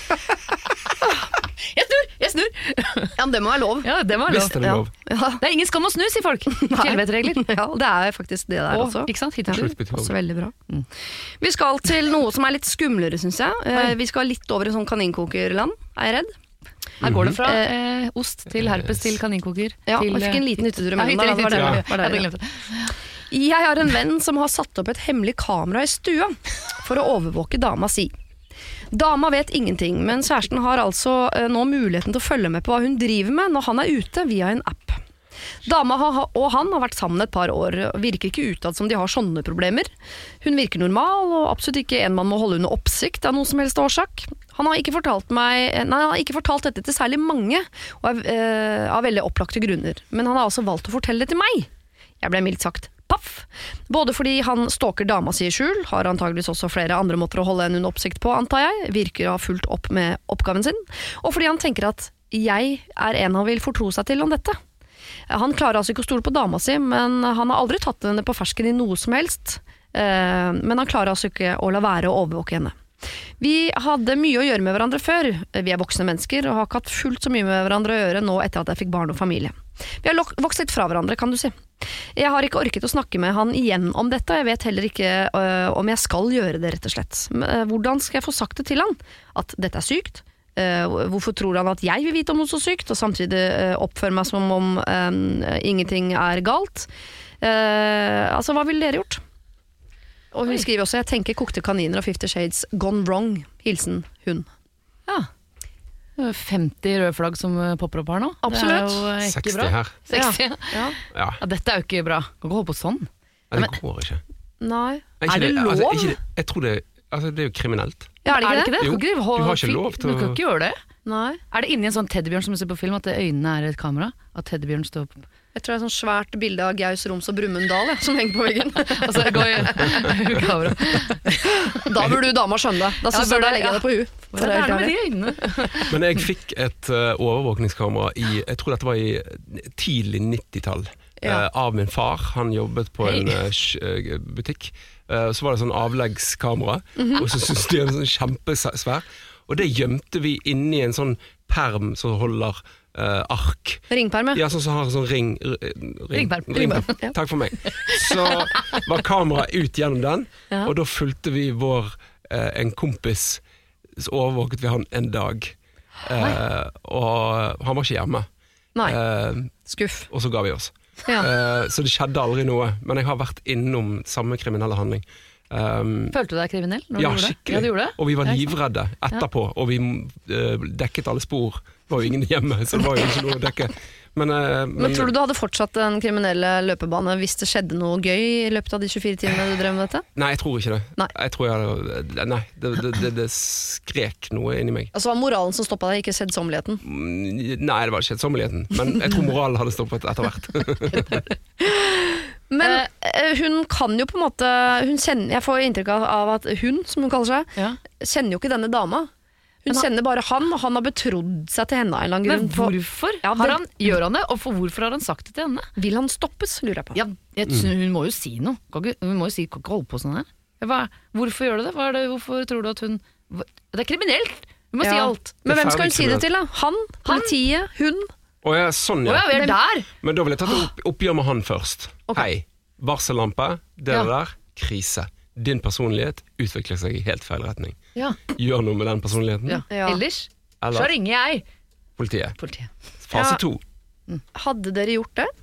H: Jeg snur! Jeg snur!
F: Ja, men det må være lov.
H: Ja, det var lov.
G: Visst er det lov.
F: Ja.
H: Det er ingen skam å snu, sier folk. Fjellvettregler.
F: Ja, det er faktisk det der
H: Og,
F: også.
H: ikke sant? Hyttetur.
G: Slutt på
F: Også
G: til.
F: veldig bra. Vi skal til noe som er litt skumlere, synes jeg. Eh, Vi skal litt over i sånn kaninkokerland, er jeg redd.
H: Her går det fra eh, ost til herpes til kaninkoker.
F: Ja,
H: til,
F: og jeg fikk en liten hyttetur
H: Ja,
F: imellom.
H: hytte,
F: der, det var
H: hytte,
F: det-
H: hytte.
F: var det-
H: Jeg hadde glemt det.
F: Jeg har en venn som har satt opp et hemmelig kamera i stua for å overvåke dama si. Dama vet ingenting, men kjæresten har altså eh, nå muligheten til å følge med på hva hun driver med når han er ute via en app. Dama ha- og han har vært sammen et par år, og virker ikke utad som de har sånne problemer. Hun virker normal, og absolutt ikke en man må holde under oppsikt av noen som helst årsak. Han har ikke fortalt, meg, nei, han har ikke fortalt dette til særlig mange, og av, eh, av veldig opplagte grunner. Men han har altså valgt å fortelle det til meg. Jeg ble mildt sagt paff. Både fordi han stalker dama si i skjul, har antageligvis også flere andre måter å holde henne under oppsikt på, antar jeg, virker å ha fulgt opp med oppgaven sin, og fordi han tenker at jeg er en han vil fortro seg til om dette. Han klarer altså ikke å stole på dama si, men han har aldri tatt henne på fersken i noe som helst, eh, men han klarer altså ikke å la være å overvåke henne. Vi hadde mye å gjøre med hverandre før, vi er voksne mennesker og har ikke hatt fullt så mye med hverandre å gjøre nå etter at jeg fikk barn og familie. Vi har lok- vokst litt fra hverandre, kan du si. Jeg har ikke orket å snakke med han igjen om dette, og jeg vet heller ikke øh, om jeg skal gjøre det, rett og slett. Men, øh, hvordan skal jeg få sagt det til han? At dette er sykt? Uh, hvorfor tror han at jeg vil vite om noe så sykt, og samtidig uh, oppføre meg som om um, ingenting er galt? Uh, altså, hva ville dere gjort? Og hun
H: Oi.
F: skriver også, jeg tenker kokte kaniner og Fifty Shades gone wrong. Hilsen hun.
H: Ja. Det er femti røde flagg som eh, popper opp her nå.
F: Absolutt.
H: Det er jo eh, ikke
G: seksti
H: bra.
G: her.
H: seksti.
F: Ja.
G: Ja,
H: Ja, dette er jo ikke bra. Kan ikke holde på sånn.
G: ja, det går ikke.
F: Nei.
G: ikke
H: Er det lov?
G: Altså, ikke det, jeg tror det, altså, det er jo kriminelt.
F: Ja, er det ikke det?
G: Jo,
H: Kan ikke
G: du
H: holde-
G: har ikke lov til
H: Du
G: å-
H: kan ikke gjøre det.
F: Nei.
H: Er det inni en sånn teddybjørn som du ser på film, at øynene er et kamera? At teddybjørn står opp?
F: Jeg tror det er et sånn svært bilde av Gaus Roms og Brumunddal ja, som henger på veggen.
H: Altså, jeg går i kamera.
F: Da burde du dama skjønne det. Da synes
H: Ja,
F: jeg da
H: burde-
F: legger jeg det på hu.
H: Hva er det med de øynene?
G: Men jeg fikk et uh, overvåkningskamera i, jeg tror dette var i tidlig nittitall,
F: Ja.
G: uh, av min far. Han jobbet på
H: Hei.
G: en uh, sh- uh, butikk. Uh, så var det sånn avleggskamera,
F: Mhm.
G: og så syntes de en sånn kjempesvær. Og det gjemte vi inni en sånn perm som holder uh, ark.
F: Ringperm, ja.
G: Ja, sånn som har en sånn ring, r- ring
H: Ringperm.
G: ringperm.
F: Ja.
G: Takk for meg. Så var kameraet ut gjennom den,
F: Ja.
G: og da fulgte vi vår eh, en kompis, så overvåket vi han en dag. Eh, og han var ikke hjemme.
F: Nei,
G: Eh,
F: skuff.
G: og så ga vi oss.
F: Ja.
G: Eh, så det skjedde aldri noe, men jeg har vært innom samme kriminelle handling. Um,
H: Følte du deg kriminell når
G: ja,
H: du gjorde det?
G: skikkelig.
H: Ja, du gjorde det?
G: Og vi var
H: Ja, ikke sant?
G: livredde etterpå, og vi eh, dekket alle spor. Det var jo ingen hjemme, så det var jo ikke noe å dekke. Men, eh,
F: Men tror du du hadde fortsatt den kriminelle løpebane hvis det skjedde noe gøy i løpet av de tjue-fire timene du drev med dette?
G: Nei, jeg tror ikke det.
F: Nei.
G: Jeg tror jeg hadde, nei, det, det, det, det skrek noe inni meg.
F: Altså var moralen som stoppet deg, ikke sedsommeligheten?
G: Mm, Nei, det var ikke kjedsomheligheten, men jeg tror moralen hadde stoppet etter hvert.
F: Men eh, hun kan jo på en måte hun kjenner, Jeg får inntrykk av, av at hun, som hun kaller seg,
H: Ja.
F: kjenner jo ikke denne dama. Hun
H: Men han-
F: kjenner bare han, og han har betrodd seg til henne av en eller annen
H: Men
F: grunn. For-
H: hvorfor
F: Ja,
H: har
F: det-
H: han, gjør han det, og for hvorfor har han sagt det til henne?
F: Vil han stoppes, lurer jeg på.
H: Ja, jeg, synes Hun må jo si noe. Kan ikke, hun må jo si, kan ikke holde på sånn her. Hva, hvorfor gjør du det? Hva er det? Hvorfor tror du at hun hva- Det er kriminelt! Hun må si
F: Ja.
H: alt.
F: Men
G: Det er
F: hvem skal hun
G: ferdig
F: si det til, da? Han? Politiet? Hun?
G: Å ja, sånn
H: Å ja,
G: ja.
H: vi er der!
G: Men da vil jeg ta et opp, oppgjør med han først.
F: Ok.
G: Hei, varsellampe, det
H: Ja.
G: der, krise. Din personlighet utvikler seg i helt feil retning.
H: Ja.
G: Gjør noe med den personligheten.
H: Ja.
F: Ja.
H: Ellers så
G: Eller
H: ringer jeg
G: politiet.
H: politiet.
G: Fase
F: Ja.
G: to.
F: Hadde dere gjort det?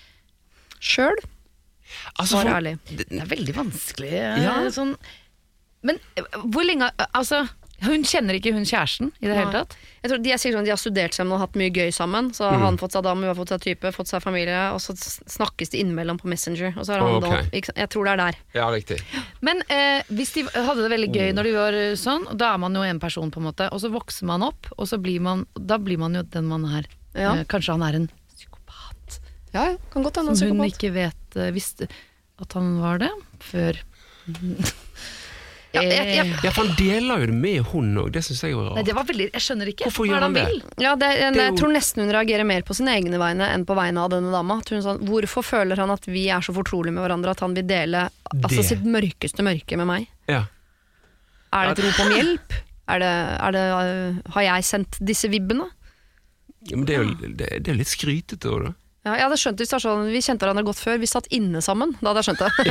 F: Sjøl?
G: Altså,
F: Svar
G: for-
F: ærlig.
H: Det er veldig vanskelig. eh,
G: Ja.
H: Sånn, Men hvor lenge, altså hun kjenner ikke hun kjæresten i det hele tatt?
F: Jeg tror de er sikkert sånn, de har studert sammen og hatt mye gøy sammen. Så har
G: Mm.
F: han fått seg dame, hun har fått seg type, fått seg familie. Og så snakkes de innimellom på Messenger. Og så har han
G: Ok.
F: da, ikke sant? Jeg tror det er der.
G: Ja, riktig.
H: Men eh, hvis de hadde det veldig gøy når de var eh, sånn, da er man jo en person på en måte, og så vokser man opp, og så blir man, da blir man jo den man er.
F: Ja.
H: Eh, kanskje han er en psykopat.
F: Ja, ja, kan godt hende
H: Som
F: en
H: hun
F: psykopat.
H: ikke vet, eh, visste at han var det før.
F: Ja, jeg, jeg,
G: Ja, for han deler jo det med hun også, det synes jeg var
H: Nei,
G: rart.
H: det var veldig, jeg skjønner ikke.
G: Hvorfor
H: Hva er
G: gjør han
H: det
G: det?
H: han vil?
F: ja, det, jeg,
G: Det er
F: jeg
G: jo-
F: tror nesten hun reagerer mer på sine egne vegne enn på vegne av denne dama. At hun sånn, hvorfor føler han at vi er så fortrolige med hverandre at han vil dele altså,
G: Det.
F: sitt mørkeste mørke med meg?
G: Ja.
F: Er det et rop om hjelp? Er det, er det, øh, har jeg sendt disse vibbene?
G: Ja, men det er jo det, det er litt skrytete også, da.
F: Ja, jeg hadde skjønt hvis det var sånn, vi kjente hverandre godt før, vi satt inne sammen. Da hadde jeg skjønt det.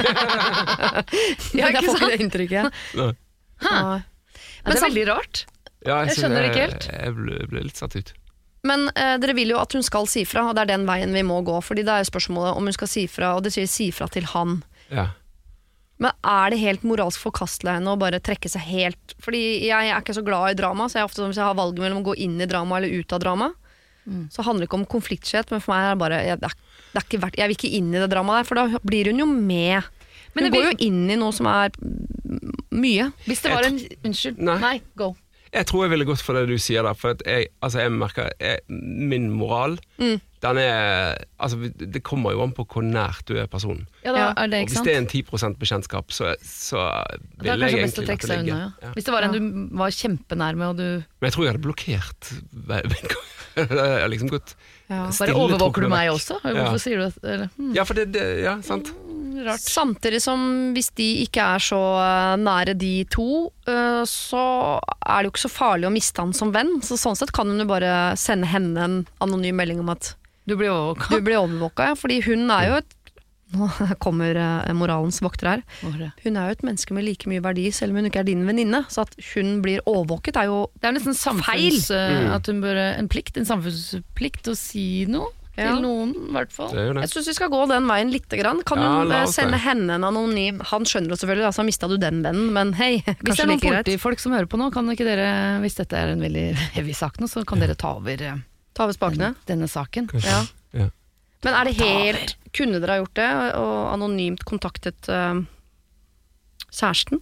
H: Ja,
F: jeg
H: ikke
F: får
H: sant?
F: ikke det inntrykket.
G: Nei.
F: Nei.
H: Ja, det er
F: sam-
H: veldig rart.
G: Ja,
H: Jeg
G: synes
H: skjønner
G: jeg-
H: ikke helt.
G: Jeg ble, ble litt satt ut.
F: Men eh, dere vil jo at hun skal si fra, og det er den veien vi må gå. Fordi det er jo spørsmålet om hun skal si fra, og det sier si fra til han.
G: Ja.
F: Men er det helt moralsk forkastelig av henne å bare trekke seg helt? Fordi jeg er ikke så glad i drama, så jeg er ofte sånn, hvis jeg har valget mellom å gå inn i drama eller ut av drama,
H: Mm.
F: så handler det ikke om konfliktskyhet, men for meg er det bare jeg, det er, det er ikke verdt, jeg vil ikke inn i det dramaet der, for da blir hun jo med.
H: Men
F: Hun
H: det
F: går
H: vil-
F: jo inn i noe som er mm, mye.
H: Hvis det var en, unnskyld,
G: Nei.
H: nei, go.
G: Jeg tror jeg ville gått for det du sier der, for at jeg, altså jeg merker jeg, min moral,
F: Mm.
G: den er, altså det kommer jo an på hvor nært du er personen.
H: Ja, da
F: Ja.
H: er det
G: Og
H: ikke
G: hvis
H: sant?
G: det er en ti prosent bekjentskap, så, så
H: Det er
G: ville
H: kanskje
G: jeg
H: best å
G: egentlig
H: trekke
G: latt det
H: seg
G: ligge.
H: unna, ja.
G: Ja.
H: Hvis det var en du var kjempenær med, og du
G: Men jeg tror jeg hadde blokkert Jeg har liksom gått
F: Ja.
G: stille
H: bare overvåker
G: trukket
H: du meg
G: vekk.
H: også? Hvorfor
G: Ja.
H: sier du det? Eller, hmm,
G: Ja, for det, det ja, sant.
H: rart.
F: Samtidig som hvis de ikke er så eh, nære de to, eh, så er det jo ikke så farlig å miste han som venn. Så sånn sett kan hun jo bare sende henne en anonym melding om at
H: Du blir overvåka.
F: du blir overvåka. Ja, fordi hun er jo et Nå kommer eh, moralens vokter her. Hun er jo et menneske med like mye verdi, selv om hun ikke er din venninne. Så at hun blir overvåket er jo
H: Det er nesten samfunns, eh, at hun bør, en plikt, en samfunnsplikt å si noe
F: Ja.
H: til noen, i hvert fall.
G: Det er jo det.
F: Jeg syns vi skal gå den veien lite grann. Kan
G: Ja,
F: hun
G: la
F: eh,
G: oss
F: sende
G: det.
F: henne en anonym Han skjønner det selvfølgelig, altså mista du den vennen, men hei,
H: Hvis det
F: kanskje
H: er noen
F: like greit.
H: politifolk som hører på nå, kan ikke dere, hvis dette er en veldig heavy sak nå, så kan dere ta over eh,
F: Ta over spakene.
H: denne saken.
G: Kanskje.
F: Ja.
G: Ja.
F: Men er det helt Kunne dere ha gjort det, og anonymt kontaktet eh, kjæresten?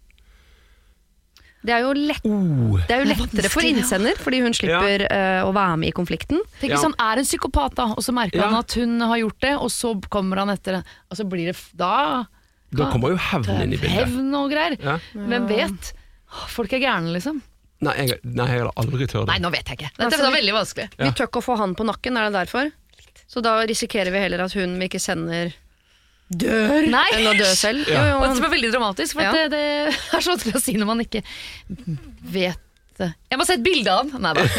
F: Det er jo, lett,
G: Oh.
F: det er jo lettere for innsender, fordi hun slipper eh, å være med i konflikten.
H: Tenk
G: Ja.
H: hvis han er en psykopat da, og så merker
G: Ja.
H: han at hun har gjort det, og så kommer han etter det, og så blir det, f- da,
G: Da kommer jo hevn inn i bildet.
H: hevn og greier.
G: Ja.
H: Hvem vet? Folk er gærne liksom.
G: Nei, jeg, nei, jeg hadde aldri tørt
H: Nei,
G: det.
H: nå vet jeg ikke. Dette
F: Altså,
H: var
F: vi-
H: veldig vanskelig.
G: Ja.
F: Vi tør ikke å få han på nakken, er det derfor? Så da risikerer vi heller at hun vi ikke sender dør
H: Nei.
F: enn å dø selv.
G: Ja.
F: Jo,
H: Og det
F: jo.
H: var veldig dramatisk, for
F: Ja.
H: at det, det er så vanskelig å si når man ikke vet det. Jeg må se et bilde av han! Nei da.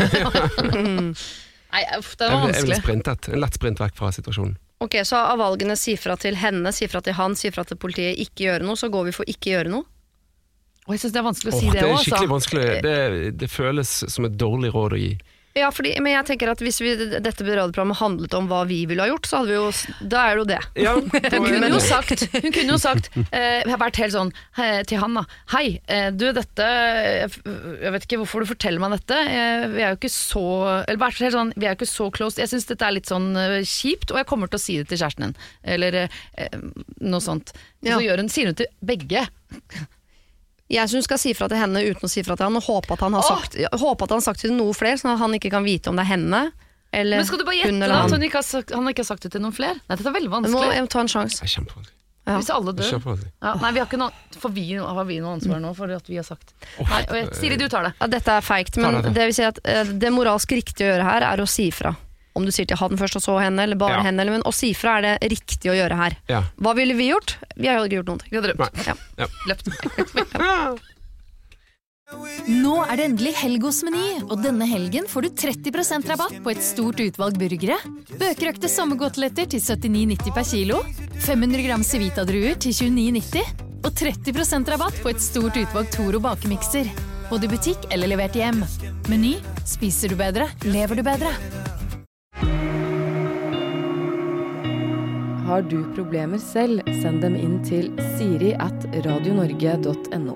H: Nei, uff, det
G: Jeg
H: var
G: ville, jeg ville
H: vanskelig.
G: sprintet. En lett sprint vekk fra situasjonen.
F: Ok, så av valgene si fra til henne, si fra til han, si fra til politiet, ikke gjøre noe, så går vi for ikke gjøre noe.
H: Og jeg synes det er vanskelig å
G: Åh,
H: si det
G: det er
H: også,
G: skikkelig
H: altså.
G: vanskelig. Det, det føles som et dårlig råd å gi.
F: Ja, fordi, men jeg tenker at hvis vi, dette radioprogrammet handlet om hva vi ville ha gjort, så hadde vi jo, da er det jo det.
G: Ja,
H: Hun kunne jo sagt, hun kunne jo sagt eh, Jeg har vært helt sånn eh, til han da. Hei, eh, du dette jeg, jeg vet ikke hvorfor du forteller meg dette. Eh, vi er jo ikke så Eller vært helt sånn Vi er jo ikke så close. Jeg synes dette er litt sånn eh, kjipt, og jeg kommer til å si det til kjæresten din. Eller eh, noe sånt. Og
F: Ja.
H: så gjør hun, sier hun til begge.
F: Jeg synes hun skal si fra til henne uten å si fra til han, og håpe at han har sagt, ja, håpe at han har sagt til noe flere, sånn at han ikke kan vite om det er henne, eller
H: Men skal du bare gjette
F: hun
H: da
F: eller
H: at
F: han.
H: hun ikke har sagt, han ikke har sagt det til noen flere? Nei, dette er veldig
F: Jeg må,
H: vanskelig.
F: jeg må ta en sjanse.
G: Det er kjempevanskelig.
F: Ja.
H: Hvis alle dør.
G: Kjempevanskelig.
H: Ja, nei, vi har ikke noe, for vi, har vi noe ansvar nå for at vi har sagt. Nei, og jeg, Siri, du tar det.
F: Ja, dette er feigt, men
G: Ta det, ta.
F: det vil si at eh, det moralsk riktige å gjøre her er å si fra. Om du sier til han først og så henne, eller bare
G: Ja.
F: henne, eller, men å si fra er det riktige å gjøre her.
G: Ja.
F: Hva ville vi gjort? Vi har jo ikke gjort noen ting.
H: Vi hadde røpt.
F: Ja.
G: Ja.
H: Løpt.
I: Nå er det endelig helg hos Meny, og denne helgen får du tretti prosent rabatt på et stort utvalg burgere. Bøkerøkte sommerkoteletter til syttini nitti per kilo, fem hundre gram Civita-druer til tjueni nitti, og tretti prosent rabatt på et stort utvalg Toro bakemikser. Både i butikk eller levert hjem. Meny. Spiser du bedre, lever du bedre.
E: Har du problemer selv, send dem inn til siri at radionorge punktum no.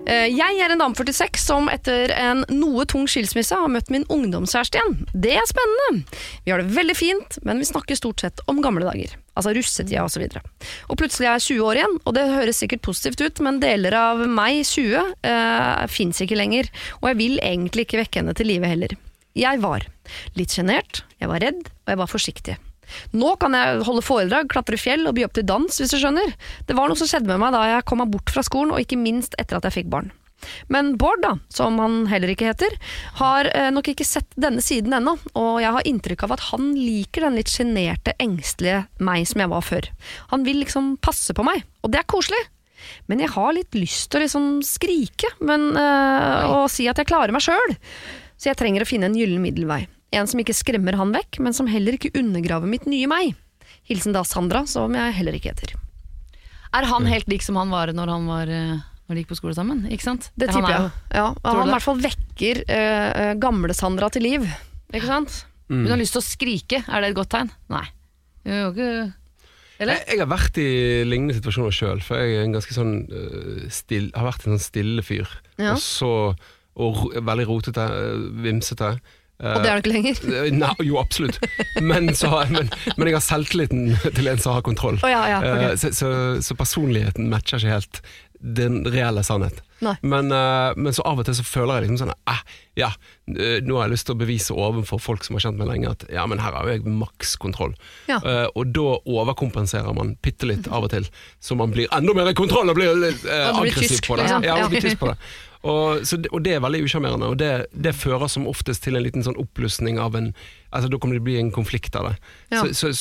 F: Jeg er en dame førtiseks som etter en noe tung skilsmisse har møtt min ungdomskjæreste igjen. Det er spennende. Vi har det veldig fint, men vi snakker stort sett om gamle dager. Altså russetida og så videre. Og plutselig er jeg tjue år igjen, og det høres sikkert positivt ut, men deler av meg, tjue, eh, finnes ikke lenger, og jeg vil egentlig ikke vekke henne til live heller. Jeg var litt genert, jeg var redd, og jeg var forsiktig. Nå kan jeg holde foredrag, klatre fjell og by opp til dans, hvis du skjønner. Det var noe som skjedde med meg da jeg kom meg bort fra skolen, og ikke minst etter at jeg fikk barn. Men Bård da, som han heller ikke heter, har eh, nok ikke sett denne siden ennå, og jeg har inntrykk av at han liker den litt generte, engstelige meg som jeg var før. Han vil liksom passe på meg, og det er koselig. Men jeg har litt lyst til å liksom skrike, men, eh, og si at jeg klarer meg selv. Så jeg trenger å finne en gyllen middelvei. En som ikke skremmer han vekk, men som heller ikke undergraver mitt nye meg. Hilsen da Sandra, som jeg heller ikke heter.
H: Er han helt lik som han var når han var når de gikk på skole sammen, ikke sant?
F: Det tipper jeg. Ja, han i hvert fall vekker uh, gamle Sandra til liv, ikke sant?
H: Mm. Hun har lyst til å skrike, er det et godt tegn? Nei. Ikke...
G: Jeg, jeg har vært i lignende situasjoner selv, for jeg er en ganske sånn uh, still, har vært en sånn stille fyr, ja. og så og ro, veldig rotete, uh, vimsete.
F: Og det er det ikke lenger?
G: Nei, jo, absolutt. Men, så har, men, men jeg har selvtilliten til en som har kontroll.
F: Oh, ja, ja, okay.
G: så, så, så personligheten matcher ikke helt den reelle sannhet. Men, uh, men så av og til så føler jeg liksom sånn eh, ja, nå har jeg lyst til å bevise overfor folk som har kjent meg lenge at ja, men her har jeg maks kontroll. Ja. Uh, og da overkompenserer man bittelitt av og til, så man blir enda mer i kontroll og blir litt uh, aggressiv på det. Ja, og blir tysk på det. Og, så det, og det er veldig usjarmerende, og det, det fører som oftest til en liten sånn oppblussning av en, altså da kommer det bli en konflikt av det. Ja. Så, så,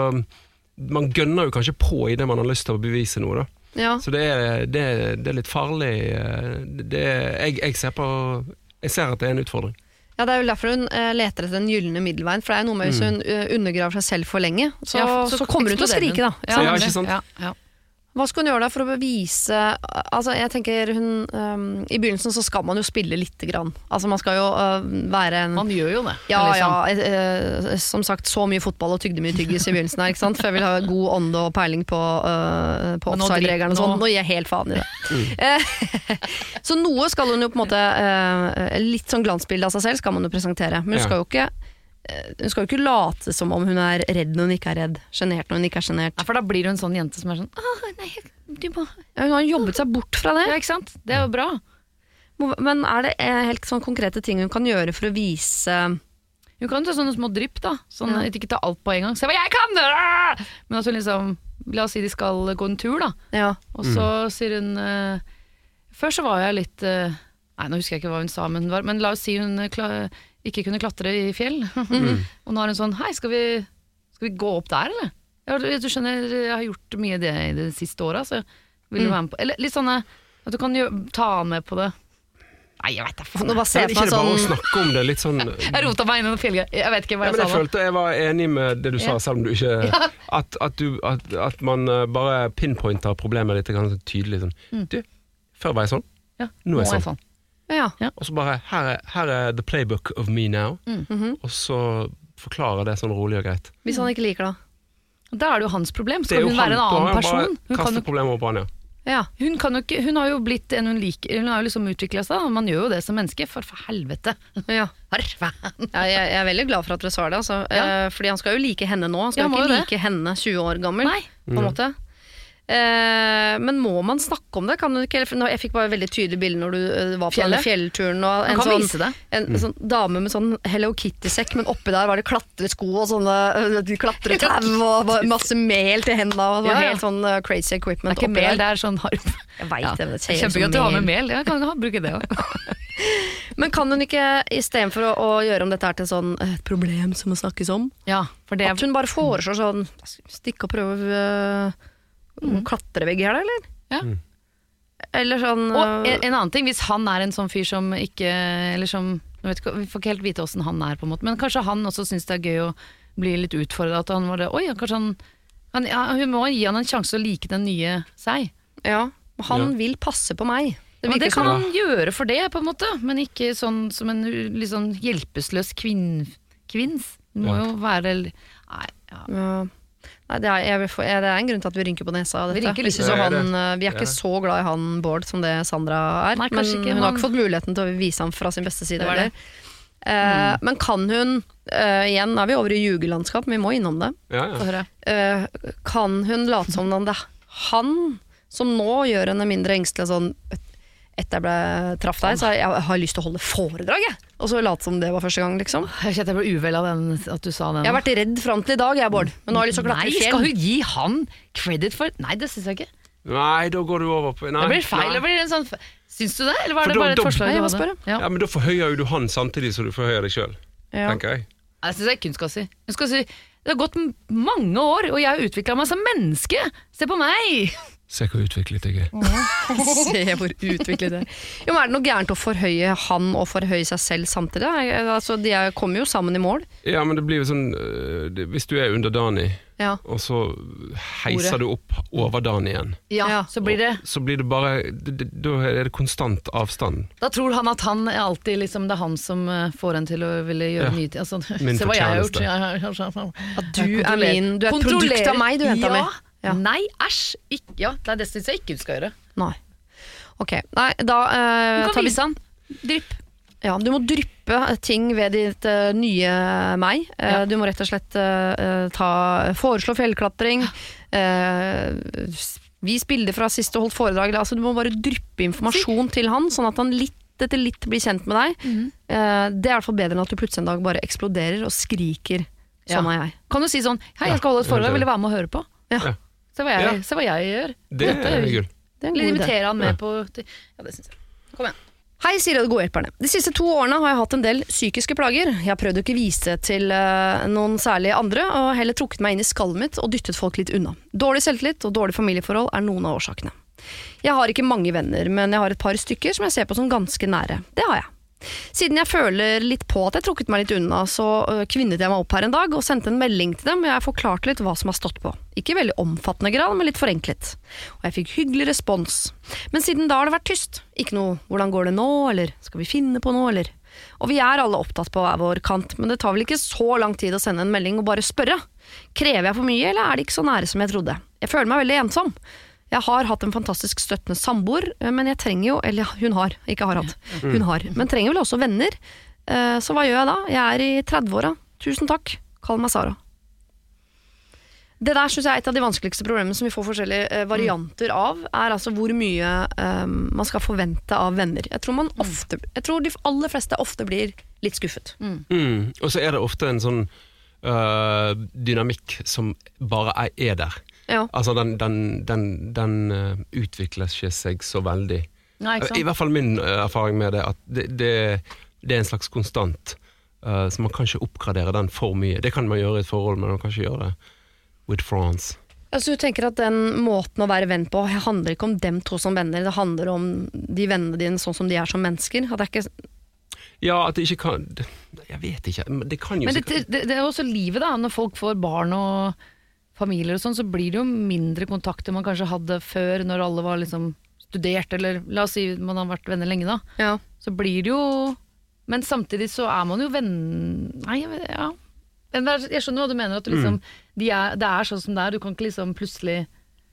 G: så man gønner jo kanskje på i det man har lyst til å bevise noe da. Ja. Så det er, det, det er litt farlig. Det er, jeg, jeg, ser på, jeg ser at det er en utfordring.
F: Ja, det er jo derfor hun uh, leter etter den gyllene middelveien, for det er noe med hvis hun uh, undergraver seg selv for lenge, så, ja, så, så kommer hun til å skrike da.
G: Ja, ja, ikke sant?
F: Ja, ja. Hva skal hun gjøre da for å bevise, altså jeg tenker hun, um, i begynnelsen så skal man jo spille litt grann, altså man skal jo uh, være en...
H: Man gjør jo det.
F: Ja, liksom. ja, uh, som sagt så mye fotball og tygde mye tyggis i begynnelsen her, ikke sant, for jeg vil ha god ånde og peiling på, uh, på offside-regelen og sånn, nå gir jeg helt faen i det. Mm. Så noe skal hun jo på en måte, uh, litt sånn glansbilde av seg selv skal man jo presentere, men hun skal jo ikke hun skal jo ikke late som om hun er redd når hun ikke er redd, genert når hun ikke er genert.
H: Ja, for da blir hun en sånn jente som er sånn Åh, nei, du må...
F: Ja, hun har jobbet seg bort fra det.
H: Ja, ikke sant? Det er jo bra.
F: Men er det helt sånn konkrete ting hun kan gjøre for å vise...
H: Hun kan ta sånne små drypp da, sånn at ja. Ikke ta alt på en gang. Se hva jeg kan! Men altså liksom, la oss si de skal gå en tur da. Ja. Og så mm. sier hun... Uh, før så var jeg litt... Uh, nei, nå husker jeg ikke hva hun sa, men, var, men la oss si hun... Uh, ikke kunne klatre i fjell. Mm. Og nå er hun sånn, hei, skal vi, skal vi gå opp der, eller? Jeg, du skjønner, jeg har gjort mye det i det siste året, så vil du være med på... Eller litt sånn at du kan jo ta med på det. Nei, jeg vet ikke.
F: Nå bare se
G: på meg sånn... Ikke det bare å snakke om det, litt sånn...
H: Jeg rota meg inn i noen fjellgreier. Jeg vet ikke hva jeg,
G: ja,
H: sa.
G: Jeg følte jeg var enig med det du sa, selv om du ikke... Ja. At, at, du, at, at man bare pinpointer problemet litt ganske tydelig. Sånn. Mm. Du, før var jeg sånn, ja. Nå er jeg sånn. sånn. Ja. Ja. Og så bare, her er, her er the playbook of me now, mm. mm-hmm. og så forklarer det sånn rolig og greit.
F: Hvis han ikke liker det?
H: Da er det jo hans problem. Skal hun være en annen person?
G: Hun kan jo problemer på han, ja.
H: Ja. Hun, kan jo ikke, hun har jo blitt en hun liker. Hun har jo liksom utviklet seg, og man gjør jo det som menneske, for for helvete.
F: Ja. Ja, jeg, jeg er veldig glad for at dere svarer det, altså. Ja. eh, fordi han skal jo like henne nå. Han skal jo ikke like det. Henne tjue år gammel. Nei. På en måte. Eh, men må man snakke om det? Kan du ikke, jeg fikk bare veldig tydelig bilde når du uh, var på denne fjellturen og en, sånn, en mm. sånn dame med sånn Hello Kitty-sekk, men oppi der var det klatresko og sånne uh, klatretau og masse mel til hendene og ja, ja. Helt sånn uh, crazy equipment.
H: Det er ikke mel, der. Det er sånn harp.
F: Jeg vet ja. Det, det
H: kjempegøy at du har med mel. Jeg kan ha, bruke det også.
F: Men kan hun ikke, i stedet for å, å gjøre om dette her til sånn et problem som må snakkes om,
H: ja, for det...
F: at hun bare foreslår sånn stikk og prøve uh, Mm. Klatrevegg her da, eller? Ja. Mm. Eller sånn...
H: Og en, en annen ting, hvis han er en sånn fyr som ikke... Eller som... Jeg vet ikke, vi får ikke helt vite hvordan han er på en måte, men kanskje han også synes det er gøy å bli litt utfordret, at han var det... Oi, kanskje han... han ja, hun må gi han en sjanse å like den nye seg.
F: Ja, han ja. Vil passe på meg.
H: Det, det kan han gjøre for det, på en måte, men ikke sånn som en litt sånn hjelpeløs kvinn, kvinns. Det må ja. Jo være... Nei, ja... ja.
F: Nei, det, er, jeg, det er en grunn til at vi rynker på nesa av
H: Vi
F: dette.
H: rynker litt.
F: Vi, synes jo
G: Ja,
F: han,
G: det.
F: vi er ikke
G: Ja.
F: så glad i han Bård som det Sandra er.
H: Nei,
F: men
H: kanskje ikke,
F: hun har
H: men-
F: ikke fått muligheten til å vise ham fra sin beste side.
H: Det var
F: heller. Eh, Men kan hun, eh, igjen er vi over i ljugelandskap, men vi må innom det.
G: Ja,
H: Få
G: ja.
H: høre.
F: Eh, kan hun late som om det er han som nå gjør henne mindre engstelig sånn, etter jeg ble traff deg, så jeg, jeg har lyst til å holde foredrag, jeg. Og så late som det var første gang, liksom.
H: Jeg kjente jeg ble uvel av den, at du sa den.
F: Jeg har vært redd frem til i dag, jeg, Bård. Men nå har jeg lyst til å klatre
H: Nei,
F: i fjell.
H: skal hun gi han credit for? Nei, det synes jeg ikke.
G: Nei, da går du over på nei,
H: Det blir feil.
G: nei.
H: Det blir en sånn, syns du det, eller var
G: For
H: det
G: da-
H: bare et
G: da-
H: forslag
F: Nei, jeg
H: du
F: må
H: hadde?
F: spørre.
H: Ja.
G: Ja, men da forhøyer jo du han samtidig som du forhøyer deg selv,
F: Ja.
G: tenker jeg.
H: Det synes jeg ikke hun skal si. Hun skal si, det har gått m- mange år, og jeg har utviklet meg som menneske. Se på meg!
G: Se hvor utviklet jeg er.
F: Se hvor utviklet det er. Jo, men er det noe gærent å forhøye han og forhøye seg selv samtidig? Jeg- Altså, de er, kommer jo sammen i mål.
G: Ja, men det blir jo sånn øh, det, hvis du er underdanig,
F: Ja.
G: og så heiser du opp overdanig igjen,
H: Ja,
F: Ja.
H: så blir det
G: så blir det bare det, det, da er det konstant avstand.
H: Da tror han at han er alltid liksom, det er han som eh, får en til å ville gjøre
G: Ja.
H: nye ting. Altså,
G: Min
H: se hva jeg har gjort.
G: fortjeneste.
H: Ja,
F: At du er min, du er et produkt av meg, du jenta mi.
H: ja.
F: Ja.
H: Nei, æsj. Ikk- Ja, det er det synes jeg ikke hun skal gjøre.
F: Nei. Ok, nei, da eh,
H: Du kan
F: tar vi
H: vise han. Drypp.
F: Ja, du må dryppe ting ved ditt eh, nye meg. Eh,
H: Ja.
F: Du må rett og slett eh, ta, foreslå fjellklatring, eh, vis bilder fra siste holdt foredrag. Altså, du må bare dryppe informasjon til han, sånn at han litt etter litt blir kjent med deg.
H: Mhm.
F: Eh, det er i hvert fall bedre enn at du plutselig en dag bare eksploderer og skriker. Sånn
H: Ja.
F: er jeg.
H: Kan du si sånn, hei, jeg skal holde et
G: Ja,
H: foredrag,
G: det-
H: vil du være med og høre på?
F: Ja.
G: Ja.
H: Se hva jeg,
G: Ja.
H: se hva jeg gjør.
G: Det er gull.
F: Det er en
H: Eller
F: god idé.
H: invitere han med
G: Ja.
H: på Ja, det synes jeg. Kom igjen.
F: Hei, Siri og de gode hjelperne. De siste to årene har jeg hatt en del psykiske plager. Jeg har prøvd å ikke vise til eh, noen særlig andre, og heller trukket meg inn i skallet mitt og dyttet folk litt unna. Dårlig selvtillit og dårlig familieforhold er noen av årsakene. Jeg har ikke mange venner, men jeg har et par stykker som jeg ser på som ganske nære. Det har jeg. Siden jeg føler litt på at jeg trukket meg litt unna, så øh, kvinnet jeg meg opp her en dag og sendte en melding til dem, og jeg forklarte litt hva som har stått på. Ikke i veldig omfattende grad, men litt forenklet. Og jeg fikk hyggelig respons. Men siden da har det vært tyst. Ikke noe 'hvordan går det nå', eller 'skal vi finne på noe', eller. Og vi er alle opptatt på hver vår kant, men det tar vel ikke så lang tid å sende en melding og bare spørre. Krever jeg for mye, eller er det ikke så nære som jeg trodde? Jeg føler meg veldig ensom. Jeg har hatt en fantastisk støttende samboer, men jeg trenger jo, eller hun har, ikke har hatt, hun har, men trenger vel også venner. Eh, Så hva gjør jeg da? Jeg er i trettiåra. Tusen takk. Kall meg Sara. Det der synes jeg er et av de vanskeligste problemene som vi får forskjellige eh, varianter av, er altså hvor mye eh, man skal forvente av venner. Jeg tror, man ofte, jeg tror de aller fleste ofte blir litt skuffet.
G: Mm. Og så er det ofte en sånn øh, dynamikk som bare er, er der.
F: Ja.
G: Altså den, den, den, den øh, utvikler ikke seg så veldig.
H: Nei, ikke
G: I
H: sant?
G: hvert fall min øh, erfaring med det, at det, det, det er en slags konstant. øh, så man kan ikke oppgradere den for mye. Det kan man gjøre i et forhold, men man kan ikke gjøre det with France.
F: Altså, du tenker at den måten å være venn på handler ikke om dem to som venner, det handler om de vennene dine sånn som de er som mennesker. At det er ikke
G: Ja, at det ikke kan det, Jeg vet ikke, men det kan jo
H: Men det,
G: sikkert-
H: det, det er også livet da, når folk får barn og familier og sånn, så blir det jo mindre kontakter man kanskje hadde før, når alle var liksom studert, eller la oss si man har vært venner lenge da.
F: Ja.
H: Så blir det jo, men samtidig så er man jo venn... Nei, jeg vet, ja. Men det er, jeg skjønner hva du mener, at du liksom, de er, det er sånn som det er, du kan ikke liksom plutselig,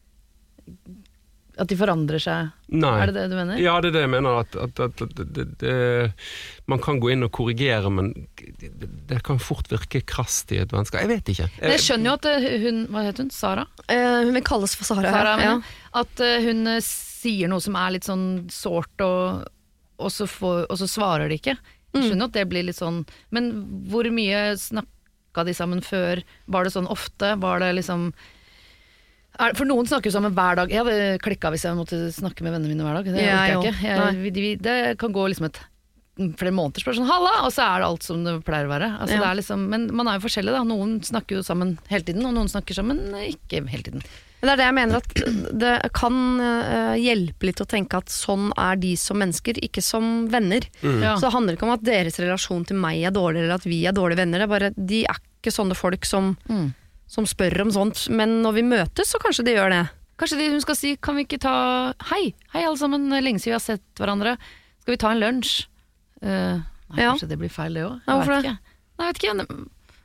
H: at de forandrer seg.
G: Nei.
H: Er det det du mener?
G: Ja, det er det jeg mener. At, at, at, at det, det, man kan gå inn og korrigere, men det, det kan fort virke krast i et vennskap. Jeg vet ikke.
H: Men jeg skjønner jo at eh, hun, hva heter hun, Sara?
F: Eh, Hun vil kalles for Sara.
H: Sara,
F: ja.
H: mener jeg. At eh, hun eh, sier noe som er litt sånn sårt, og, og, så får, og så svarer de ikke. Jeg skjønner at det blir litt sånn, men hvor mye snakka de sammen før? Var det sånn ofte? Var det liksom er, For noen snakker jo sammen hver dag. Jeg hadde klikka hvis jeg måtte snakke med vennene mine hver dag. Det
F: Ja,
H: orker jeg
F: jo.
H: ikke. Jeg, vi, vi, det kan gå liksom et flere måneder spørsmål sånn, halla, og så er det alt som det pleier å være. Altså,
F: Ja.
H: det er liksom, men man er jo forskjellig da. Noen snakker jo sammen hele tiden, og noen snakker sammen ikke hele tiden.
F: Men det er det jeg mener, at det kan eh, hjelpe litt å tenke at sånn er de som mennesker, ikke som venner.
H: Ja.
F: Så det handler ikke om at deres relasjon til meg er dårlig, eller at vi er dårlige venner. Det er bare, de er ikke sånne folk som,
H: Mm.
F: som spør om sånt. Men når vi møtes, så kanskje de gjør det.
H: Kanskje de, hun skal si, kan vi ikke ta Hei, hei alle sammen, lenge siden vi har sett hverandre. Skal vi ta en lunsj? Eh, nei,
F: Ja.
H: kanskje det blir feil det også.
F: Ja, hvorfor
H: Jeg vet
F: det?
H: ikke. Nei, jeg vet ikke.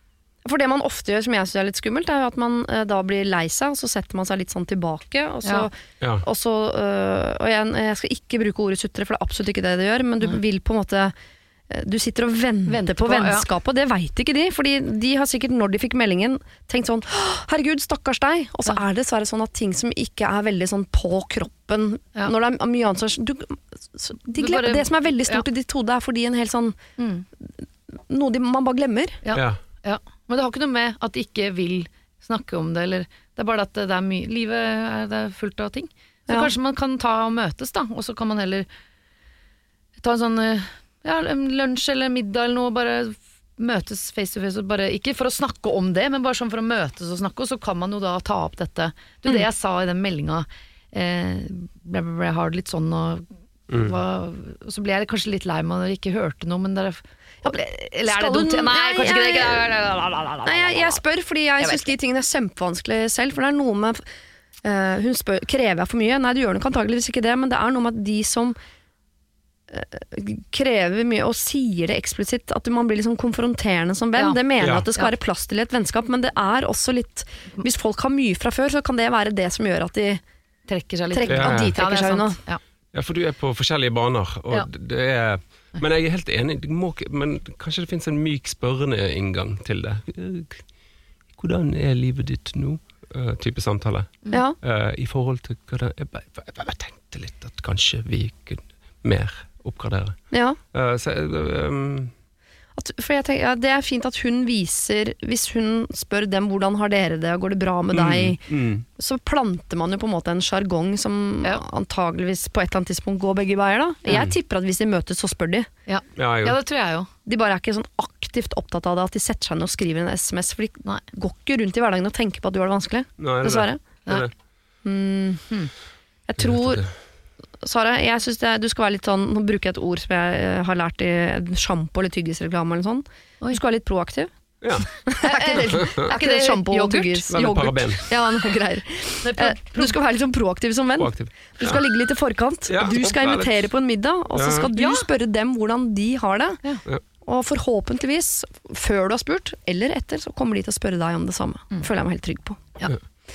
F: For det man ofte gjør, som jeg synes er litt skummelt, er jo at man uh, da blir lei seg, og så setter man seg litt sånn tilbake, og så,
G: ja.
F: og, så uh, og jeg, jeg skal ikke bruke ordet sutre, for det er absolutt ikke det det gjør, men du vil på en måte, uh, du sitter og venter, venter på, på vennskapet, og det vet ikke de, fordi de har sikkert, når de fikk meldingen, tenkt sånn, herregud, stakkars deg, og så ja. er det dessverre sånn at ting som ikke er veldig sånn på kroppen, ja. når det er mye annet, så, du, så de glem, bare, det som er veldig stort ja. i ditt hode er fordi en helt sånn, mm. noe de, man bare glemmer.
H: Ja, ja. ja. Men det har ikke noe med at de ikke vil snakke om det, eller det er bare at det er mye, livet er, det er fullt av ting. Så ja. kanskje man kan ta og møtes da, og så kan man heller ta en sånn, ja, en lunsj eller middag eller noe, bare møtes face to face, og bare, ikke for å snakke om det, men bare sånn for å møtes og snakke, og så kan man jo da ta opp dette. Du, mm. det jeg sa i den meldingen, eh, ble, ble, ble, har det litt sånn, og, mm. hva, og så ble jeg kanskje litt lei meg når jeg ikke hørte noe, men det er eller er det dumt? Nei, nei, kanskje ikke det. Nei, jeg, jeg spør, fordi jeg, jeg synes de tingene er kjempevanskelig selv, for det er noe med uh, hun spør, krever jeg for mye? Nei, du gjør nok antageligvis ikke det, men det er noe med at de som uh, krever mye og sier det eksplisitt, at man blir liksom konfronterende som venn, ja. det mener ja. at det skal ja. være plass til et vennskap, men det er også litt, hvis folk har mye fra før, så kan det være det som gjør at de trekker seg litt, trekker, ja, ja. at de trekker ja, seg unna. Ja. ja, for du er på forskjellige baner, og ja. det er men jeg er helt enig, det må, men kanskje det finnes en myk spørrende inngang til det. Hvordan er livet ditt nå? Uh, type samtale. Ja. Uh, I forhold til hvordan, jeg, bare, jeg bare tenkte litt at kanskje vi kunne mer oppgradere. Ja. Uh, så, um, at, for jeg tenker, ja, det er fint at hun viser, hvis hun spør dem hvordan har dere det, går det bra med deg, mm, mm. så planter man jo på en måte en jargong som ja. antageligvis på et eller annet tidspunkt går begge veier da. Jeg mm. tipper at hvis de møtes så spør de. Ja. Ja, ja, det tror jeg jo. De bare er ikke sånn aktivt opptatt av det, at de setter seg ned og skriver en sms, for de Nei. går ikke rundt i hverdagen og tenker på at du har det vanskelig. Nei, det dessverre. Det det. Mm, hmm. Jeg tror Sara, jeg synes det, du skal være litt sånn, nå bruker jeg et ord som jeg har lært i shampoo eller tyggisreklame eller sånn. Oi. Du skal være litt proaktiv. Ja. er ikke det, er ikke det shampoo og tyggis? Yoghurt. Ja, noe greier. Du skal være litt sånn proaktiv som venn. Proaktiv. Du skal ligge litt i forkant. Ja, du skal invitere på en middag, og så skal du spørre dem hvordan de har det. Ja. Og forhåpentligvis, før du har spurt, eller etter, så kommer de til å spørre deg om det samme. Mm. Føler jeg meg helt trygg på. Ja.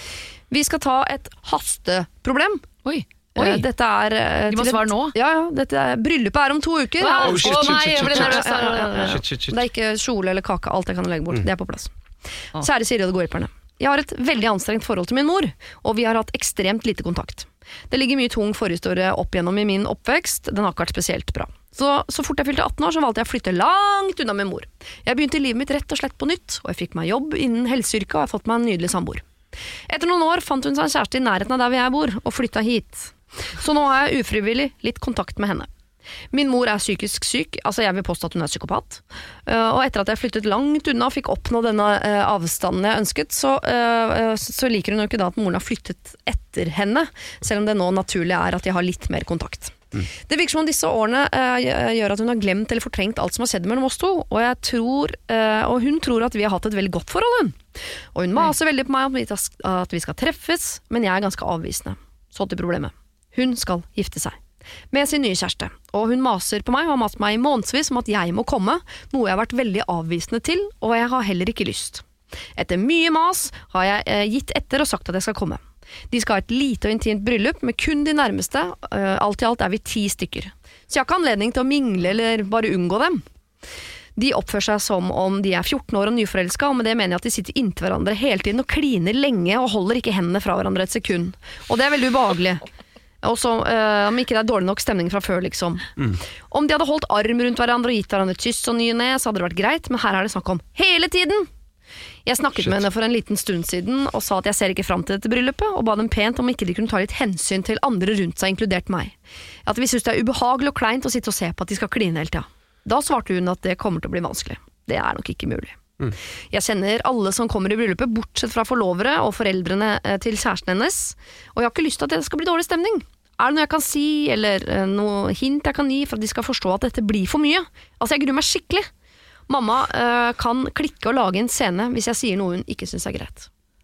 H: Vi skal ta et hasteproblem. Oi. Oi. Dette er De må svare nå? Ja, ja, dette er, bryllupet er om to uker. Wow. Oh, shit, shit, shit, shit, shit, shit, shit, shit. Det er ikke kjole eller kake, alt jeg kan legge bort. Mm. Det er på plass. Oh. Kjære Siri og det går hjelperne. Jeg har et veldig anstrengt forhold til min mor, og vi har hatt ekstremt lite kontakt. Det ligger mye tung forhistorie opp gjennom i min oppvekst, den har ikke vært spesielt bra. Så, så fort jeg fylte atten år, så valgte jeg å flytte langt unna med mor. Jeg begynte livet mitt rett og slett på nytt, og jeg fikk meg jobb innen helseyrket, og jeg har fått meg en nydelig samboer. Etter noen år fant hun seg en kjæreste i nærheten av der jeg bor, og flytta hit. Så nå har jeg ufrivillig litt kontakt med henne. Min mor er psykisk syk, altså jeg vil påstå at hun er psykopat. Og etter at jeg flyttet langt unna og fikk oppnå denne avstanden jeg ønsket, så, så liker hun jo ikke da at moren har flyttet etter henne, selv om det nå naturlig er at jeg har litt mer kontakt. Mm. Det virker som om disse årene gjør at hun har glemt eller fortrengt alt som har skjedd mellom oss to, og, jeg tror, og hun tror at vi har hatt et veldig godt forhold, hun. Og hun maser veldig på meg om at vi skal treffes, men jeg er ganske avvisende. Så til problemet. Hun skal gifte seg med sin nye kjæreste, og hun maser på meg og har maset meg i månedsvis om at jeg må komme, noe jeg har vært veldig avvisende til, og jeg har heller ikke lyst. Etter mye mas har jeg eh, gitt etter og sagt at jeg skal komme. De skal ha et lite og intimt bryllup med kun de nærmeste, uh, alt i alt er vi ti stykker. Så jeg har ikke anledning til å mingle eller bare unngå dem. De oppfører seg som om de er fjorten år og nyforelsket, og med det mener jeg at de sitter inntil hverandre hele tiden og kliner lenge og holder ikke hendene fra hverandre et sekund. Og det er veldig ubehagelig. Og så, uh, om ikke det er dårlig nok stemning fra før, liksom. Mm. Om de hadde holdt arm rundt hverandre og gitt hverandre kyss og ny og ned, så hadde det vært greit, men her er det snakk om hele tiden! Jeg snakket Shit. med henne for en liten stund siden og sa at jeg ser ikke frem til dette bryllupet, og ba dem pent om ikke de kunne ta litt hensyn til andre rundt seg, inkludert meg. At vi synes det er ubehagelig og kleint å sitte og se på at de skal kline hele tiden. Da svarte hun at det kommer til å bli vanskelig. Det er nok ikke mulig. Mm. Jeg kjenner alle som kommer i bryllupet, bortsett fra forlovere og foreldrene til kjæresten hennes, og jeg har ikke lyst til at det skal bli dårlig stemning. Er det noe jeg kan si, eller noe hint jeg kan gi for at de skal forstå at dette blir for mye? Altså, jeg gruer meg skikkelig. Mamma uh, kan klikke og lage en scene hvis jeg sier noe hun ikke synes er greit.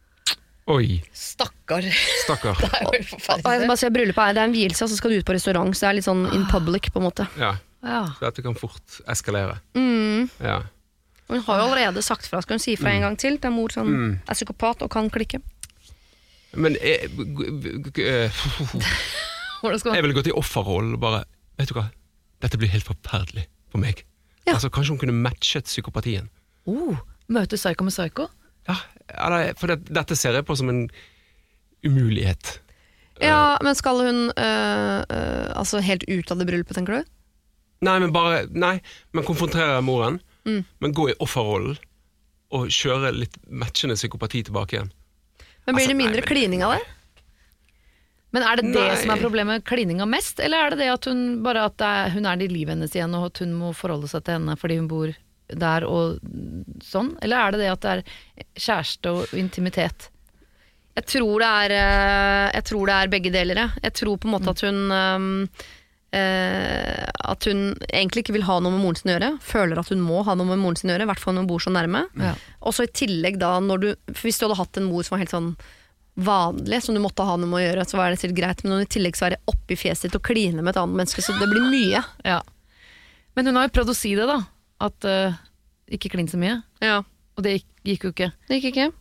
G: Oi.
H: Stakkar.
G: Stakkar.
H: Det er jo forferdelig.
F: Og jeg bare sier, bryllupet er, det er en vielse, så skal du ut på restaurant, så det er litt sånn in public på en måte.
G: Ja, ja. Så dette kan fort eskalere.
F: Mm.
G: Ja.
F: Hun har jo allerede sagt fra, skal hun si fra en gang til? Det er mor som
G: Mm.
F: er psykopat og kan klikke.
G: Men jeg, g- g- eh,
H: Hvordan skal man?
G: jeg ville gått i offerrollen og bare, vet du hva, dette blir helt forferdelig for meg.
F: Ja.
G: Altså, kanskje hun kunne matchet psykopatien.
H: Oh, møte psyko med psyko?
G: Ja, eller, for det, dette ser jeg på som en umulighet.
F: Ja, men skal hun øh, øh, altså helt ut av det bryllupet, tenker du?
G: Nei, men bare, nei, men konfrontere moren,
F: Mm.
G: men gå i offerrollen og kjøre litt matchende psykopati tilbake igjen.
F: Men blir
G: Altså,
F: det mindre
G: nei, men-
F: klining av det?
H: Men er det det
G: Nei.
H: som er problemet, klininga mest, eller er det det at hun bare at det er, hun er i livet hennes igjen, og at hun må forholde seg til henne fordi hun bor der og sånn? Eller er det det at det er kjæreste og intimitet?
F: Jeg tror det er, øh, jeg tror det er begge deler. jeg. Jeg tror på en måte at hun øhm, øh, at hun egentlig ikke vil ha noe med moren sin å gjøre. Føler at hun må ha noe med moren sin å gjøre, i hvert fall når hun bor så nærme.
H: Ja.
F: Og så i tillegg da, når du, for hvis du hadde hatt en mor som var helt sånn vanlig, som du måtte ha noe med å gjøre, så var det sikkert greit, men når du i tillegg så er det oppi fjeset ditt og kline med et annet menneske, så det blir mye.
H: Ja. Men hun har jo prøvd å si det da, at uh, ikke klin så mye,
F: Ja,
H: og det gikk, gikk jo ikke.
F: det gikk ikke.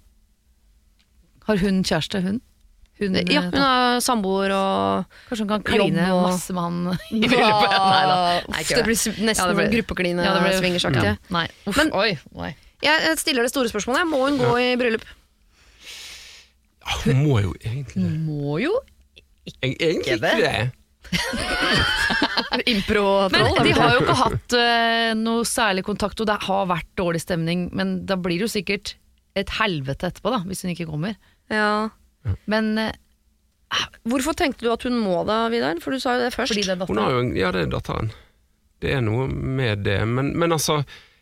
H: Har hun kjæreste, hun? hun
F: Ja,
H: eh,
F: hun er samboer og
H: Kanskje hun kan kline
F: jobb og-
H: masse med han i bryllupet? Nei da. Nei, ikke
F: det blir s- nesten
H: Ja, det blir-
F: gruppekline
H: Ja, det blir-
F: swingersaktig.
H: Ja. Nei. Uff,
F: Men-
H: oi, nei.
F: Jeg stiller det store spørsmålet, må hun gå i bryllup?
G: Ja, hun må jo egentlig det.
H: Må jo.
G: Eg- Egentlig ikke det.
F: Impro-troll?
H: Men de har jo ikke hatt uh, noe særlig kontakt, og det har vært dårlig stemning, men da blir det jo sikkert et helvete etterpå da, hvis hun ikke kommer.
F: Ja.
H: Men uh,
F: Hvorfor tenkte du at hun må da, Vidar? For du sa jo det først.
H: fordi det er
G: Hun har
H: datteren.
G: jo en, ja, det er datteren. Det er noe med det. Men, men altså,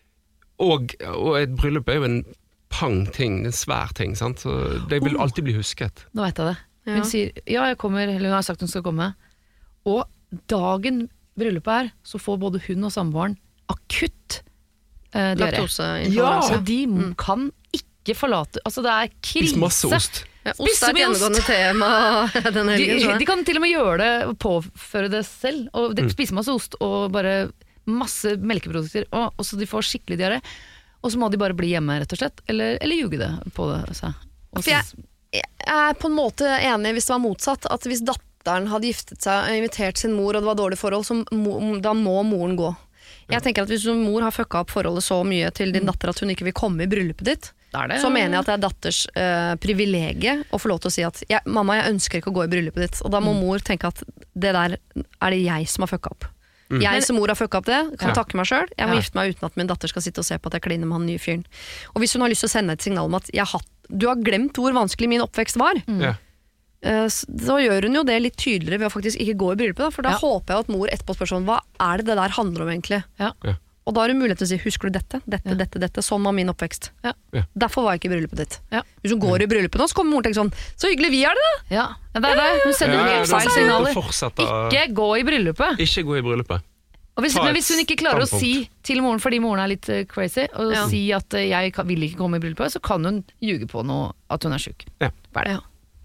G: og, og et bryllup er jo en pang ting, en svær ting, sant? Så det vil alltid bli husket.
H: Nå vet jeg det.
F: Ja.
H: Hun sier, ja, jeg kommer, eller hun har sagt hun skal komme. Og dagen bryllupet er, så får både hun og samboeren akutt uh, diaré. Ja,
F: Laktoseintoleranse.
H: og de mm. kan ikke forlate, altså det er krise.
G: Spis masse ost.
F: Ja,
H: Spise
F: ost er et
H: mye ost.
F: gjennomgående tema denne
H: De,
F: helgen.
H: de kan til og med gjøre det og påføre det selv, og de spiser masse ost og bare masse melkeprodukter, og, og så de får skikkelig diaré. Og så må de bare bli hjemme, rett og slett, eller, eller ljuge det på det, seg. Og
F: For jeg, jeg er på en måte enig hvis det var motsatt, at hvis datteren hadde giftet seg og invitert sin mor, og det var dårlig forhold, så må, da må moren gå. Jeg tenker at hvis din mor har fucka opp forholdet så mye til din datter at hun ikke vil komme i bryllupet ditt,
H: da er det,
F: så mener jeg at det er datters uh, privilegie å få lov til å si at jeg, mamma, jeg ønsker ikke å gå i bryllupet ditt. Og da må mor tenke at det der er det jeg som har fucka opp. Jeg som mor har fucka opp det, kan
H: Ja.
F: takke meg sjøl. Jeg må
H: Ja.
F: gifte meg uten at min datter skal sitte og se på at jeg kliner med han nye fyren. Og hvis hun har lyst til å sende et signal om at jeg har hatt, du har glemt hvor vanskelig min oppvekst var,
G: Ja.
F: eh, s- så gjør hun jo det litt tydeligere ved å faktisk ikke gå i bryllupet. Da, for da
H: Ja.
F: håper jeg at mor etterpå spør sånn, hva er det det der handler om egentlig?
H: Ja.
G: Ja.
F: Og da har hun mulighet til å si, husker du dette, dette,
H: Ja.
F: dette, dette, sånn var min oppvekst.
H: Ja.
G: Ja.
F: Derfor var jeg ikke i bryllupet ditt.
H: Ja.
F: Hvis hun går i bryllupet nå, så kommer moren til å tenke sånn, så hyggelig vi er det da!
H: Ja, ja, det er det. Hun sender
G: Ja,
H: helt
G: da
H: feil
G: skal
H: signaler.
G: hun fortsette å-
H: Ikke gå i bryllupet.
G: Ikke gå i bryllupet.
H: Og hvis,
G: Ta
H: men
G: et
H: hvis hun ikke klarer å
G: standpunkt.
H: si til moren, fordi moren er litt eh, crazy, og
F: Ja.
H: si at eh, jeg kan- vil ikke komme i bryllupet, så kan hun ljuge på noe at hun er syk.
G: Ja.
H: Hva er det?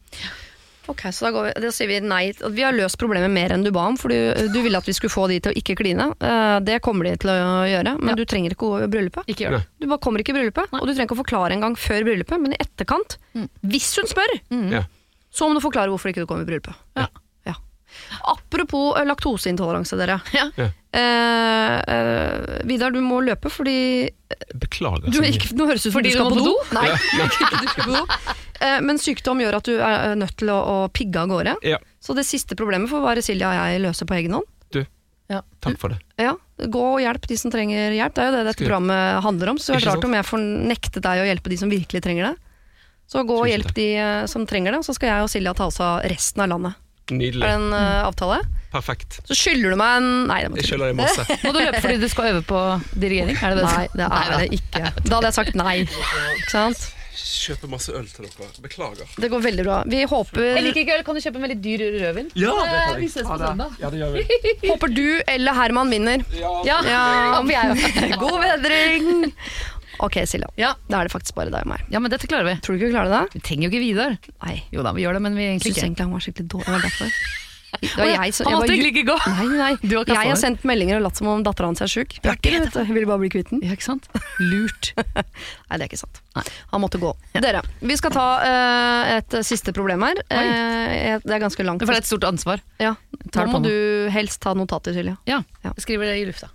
F: Ok, så da, går vi, da sier vi nei. Vi har løst problemet mer enn du ba om, for du, du ville at vi skulle få de til å ikke kline. Eh, det kommer de til å gjøre, men
H: Ja.
F: du trenger ikke gå i bryllupet.
H: Ikke gjør det.
F: Du bare kommer ikke i bryllupet, og du trenger ikke å forklare en gang før bryllupet, men i etterkant,
H: Mm.
F: hvis hun spør,
G: Ja.
F: så må du forklare hvorfor ikke du kommer i bryllupet.
H: Ja.
F: Ja. Apropos eh, laktoseintoleranse, dere.
H: Ja.
G: Ja.
F: Eh, eh, Vidar, du må løpe fordi
G: Beklager.
F: du
G: så mye.
F: gikk, Nå høres det ut som
H: Fordi
F: du skal
H: du må
F: på
H: på
F: do.
H: do?
F: Nei, ikke du skal på do. Eh, men sykdom gjør at du er nødt til å, å pigge av gårde.
G: Ja,
F: Så det siste problemet får bare Silja og jeg løse på egen hånd.
G: takk for det.
F: Ja, Gå og hjelp de som trenger hjelp. Det er jo det dette
G: Skal-
F: programmet handler om. Så det
G: Ikke
F: er rart
G: sant?
F: om jeg får nekte deg å hjelpe de som virkelig trenger det. Så gå og
G: Tusen
F: hjelp
G: takk.
F: de eh, som trenger det, og så skal jeg og Silja ta oss av resten av landet.
G: Nydelig.
F: Er det en eh, avtale?
G: Perfekt.
F: Så skylder du meg en Nei, det må
G: Jeg
F: ikke.
G: skylder deg masse.
H: Må du løpe fordi du skal øve på dirigering? Er det det?
F: Nei, det er det ikke. Da hadde jeg sagt nei. Ikke sant?
G: Kjøper masse øl til dere. Beklager.
F: Det går veldig bra. Vi håper,
H: Jeg liker ikke øl. Kan du kjøpe en veldig dyr rødvin?
G: Ja,
H: Eh, Vi ses på søndag.
G: Ja, det gjør vi.
F: håper du eller Herman vinner.
H: Ja,
F: Ja,
H: håper jeg også.
F: God bedring! Ok, Silja.
H: Ja.
F: Da er det faktisk bare deg og meg.
H: Ja, men dette klarer vi.
F: Tror du ikke vi klarer det?
H: Vi trenger jo ikke Vidar.
F: Nei.
H: Jo da, vi gjør det, men vi
F: Jeg
H: egentlig
F: syns
H: ikke.
F: egentlig han var skikkelig dårlig. Det var derfor. Det var jeg som,
H: Han
F: jeg var
H: måtte
F: ju-
H: egentlig ikke gå.
F: Nei, nei.
H: Du har kastet
F: Jeg har
H: over.
F: sendt meldinger og latt som om datteren hans er syk. Jeg er ikke det, vet du. Jeg ville bare bli kvitt den.
H: Ja, ikke sant? Lurt.
F: Nei, det er ikke sant.
H: Nei.
F: Han måtte gå. Dere, vi skal ta eh, et siste problem her. Eh, det er ganske langt.
H: Du får et stort ansvar.
F: Ja.
H: Tar
F: Nå
H: det
F: må
H: på meg.
F: du helst ta notater, Silja.
H: Ja,
F: Ja.
H: jeg skriver det i lufta.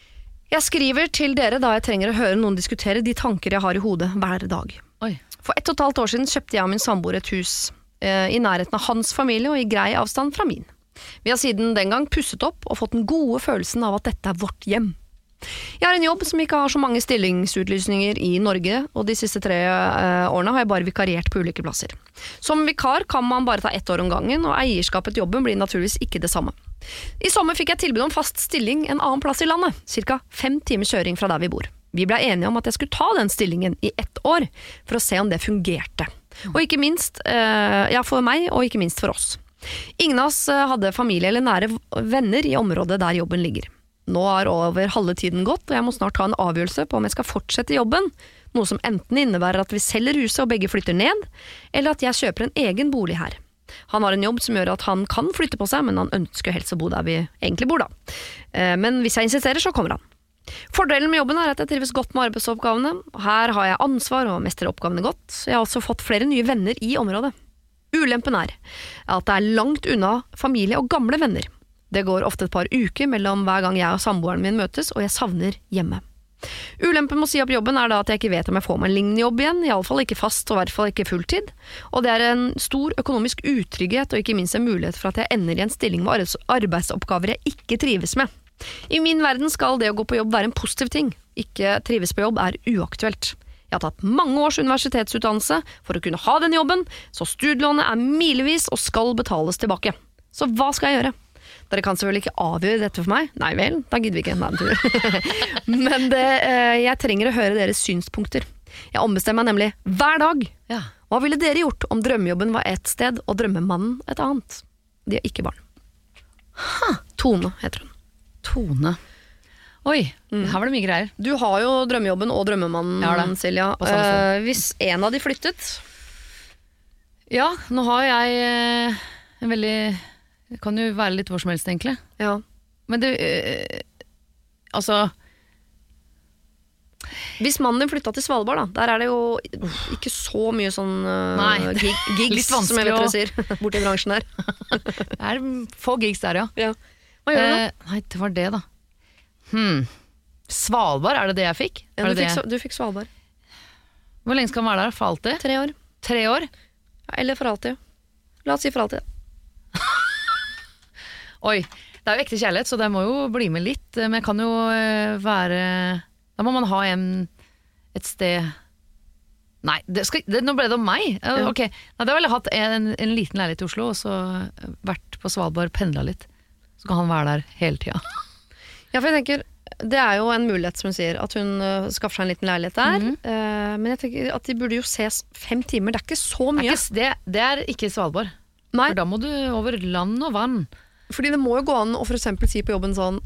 F: Jeg skriver til dere da jeg trenger å høre noen diskutere de tanker jeg har i hodet hver dag.
H: Oi.
F: For ett og et halvt år siden kjøpte jeg og min samboer et hus eh, i nærheten av hans familie og i grei avstand fra min. Vi har siden den gang pusset opp og fått den gode følelsen av at dette er vårt hjem. Jeg har en jobb som ikke har så mange stillingsutlysninger i Norge, og de siste tre eh, årene har jeg bare vikariert på ulike plasser. Som vikar kan man bare ta ett år om gangen, og eierskapet til jobben blir naturligvis ikke det samme. I sommer fikk jeg tilbud om fast stilling en annen plass i landet, cirka fem timer kjøring fra der vi bor. Vi ble enige om at jeg skulle ta den stillingen i ett år, for å se om det fungerte. Og ikke minst, eh, ja, for meg, og ikke minst for oss. Ingen av oss hadde familie eller nære venner i området der jobben ligger. Nå er over halve tiden gått, og jeg må snart ta en avgjørelse på om jeg skal fortsette jobben, noe som enten innebærer at vi selger huset og begge flytter ned, eller at jeg kjøper en egen bolig her. Han har en jobb som gjør at han kan flytte på seg, men han ønsker helst å bo der vi egentlig bor da. Men hvis jeg insisterer, så kommer han. Fordelen med jobben er at jeg trives godt med arbeidsoppgavene. Her har jeg ansvar og mestrer oppgavene godt. Jeg har også fått flere nye venner i området. Ulempen er at det er langt unna familie og gamle venner. Det går ofte et par uker mellom hver gang jeg og samboeren min møtes, og jeg savner hjemme. Ulempen med å si opp jobben er da at jeg ikke vet om jeg får meg en lignende jobb igjen, i alle fall ikke fast og i hvert fall ikke fulltid, og det er en stor økonomisk utrygghet og ikke minst en mulighet for at jeg ender i en stilling med arbeidsoppgaver jeg ikke trives med. I min verden skal det å gå på jobb være en positiv ting, ikke trives på jobb er uaktuelt. Jeg har tatt mange års universitetsutdannelse for å kunne ha den jobben, så studielånet er milevis og skal betales tilbake. Så hva skal jeg gjøre? Dere kan selvfølgelig ikke avgjøre dette for meg. Nei vel, da gidder vi ikke en annen tur. Men det, jeg trenger å høre deres synspunkter. Jeg ombestemmer meg nemlig hver dag.
H: Ja.
F: Hva ville dere gjort om drømmejobben var et sted og drømmemannen et annet? De har ikke barn. Ha, Tone heter hun.
H: Tone. Oi, her var det mye greier.
F: Du har jo drømmejobben og drømmemannen,
H: Jeg har det.
F: Silja.
H: På samme sted.
F: Eh, hvis en av de flyttet,
H: Ja, nå har jeg eh, en veldig Det kan jo være litt hvor som helst egentlig.
F: ja.
H: Men det eh, Altså
F: Hvis mannen din flyttet til Svalbard, da, der er det jo ikke så mye sånn uh,
H: Nei,
F: gig, gigs,
H: litt vanskelig
F: som jeg vet
H: å-
F: dere sier, borti bransjen her.
H: Det er få gigs der, ja.
F: Ja. Hva gjør du da?
H: Eh, nei, det var det da. Hmm. Svalbard, er det det jeg fikk?
F: Ja,
H: Er
F: du,
H: det
F: fikk,
H: det?
F: Sva- du fikk Svalbard.
H: Hvor lenge skal han være der? For alltid?
F: Tre år.
H: Tre år?
F: Ja, eller for alltid. La oss si for alltid.
H: Oi, det er jo ekte kjærlighet, så det må jo bli med litt. Men jeg kan jo eh, være Da må man ha en et sted Nei, det skal, det, nå ble det om meg. Eh,
F: Ja.
H: Ok, nei, da ville jeg hatt en, en liten leilighet i Oslo, og så vært på Svalbard, pendla litt. Så kan han være der hele tida.
F: Ja, for jeg tenker, det er jo en mulighet, som hun sier, at hun uh, skaffer seg en liten leilighet der.
H: Mhm.
F: Eh, men jeg tenker at de burde jo ses fem timer. Det er ikke så
H: Det,
F: mye.
H: er ikke- det, det er ikke Svalbard.
F: Nei,
H: For da må du over land og vann.
F: fordi det må jo gå an å for eksempel si på jobben sånn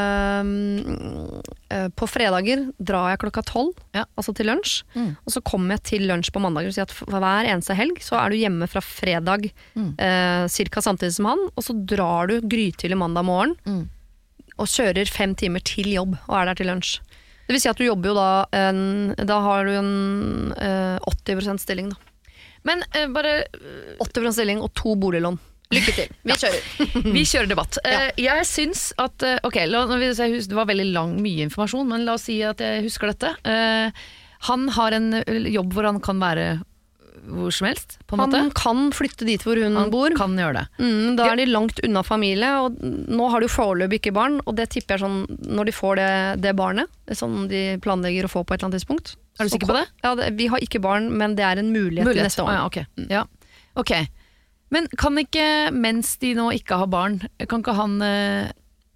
F: ehm, eh, på fredager drar jeg klokka tolv,
H: Ja.
F: altså til lunsj,
H: Mm.
F: og så kommer jeg til lunsj på mandager og sier at for hver eneste helg så er du hjemme fra fredag
H: Mm.
F: eh, cirka samtidig som han, og så drar du grytidlig mandag morgen
H: Mm.
F: og kjører fem timer til jobb og er der til lunsj. Det vil si at du jobber jo da en, da har du en eh, åtti prosent stilling da.
H: Men eh, bare
F: åtti prosent stilling og to boliglån. Lykke til. Vi kjører.
H: Vi kjører debatt. Eh, jeg syns at eh, Ok, la, nå vil jeg si, hus- det var veldig lang, mye informasjon, men la oss si at jeg husker dette. Eh, han har en eh, jobb hvor han kan være hvor som helst, på en
F: Han
H: måte.
F: kan flytte dit hvor hun
H: Han
F: bor.
H: kan gjøre det.
F: Mm, da er de langt unna familie, og nå har de jo foreløpig ikke barn, og det tipper jeg sånn, når de får det, det barnet, det er sånn de planlegger å få på et eller annet tidspunkt.
H: Er du
F: Så
H: sikker på det?
F: Ja, det, vi har ikke barn, men det er en mulighet, til neste år.
H: Ah, ja, ok. Ja. ok. Men kan ikke, mens de nå ikke har barn, kan ikke han eh,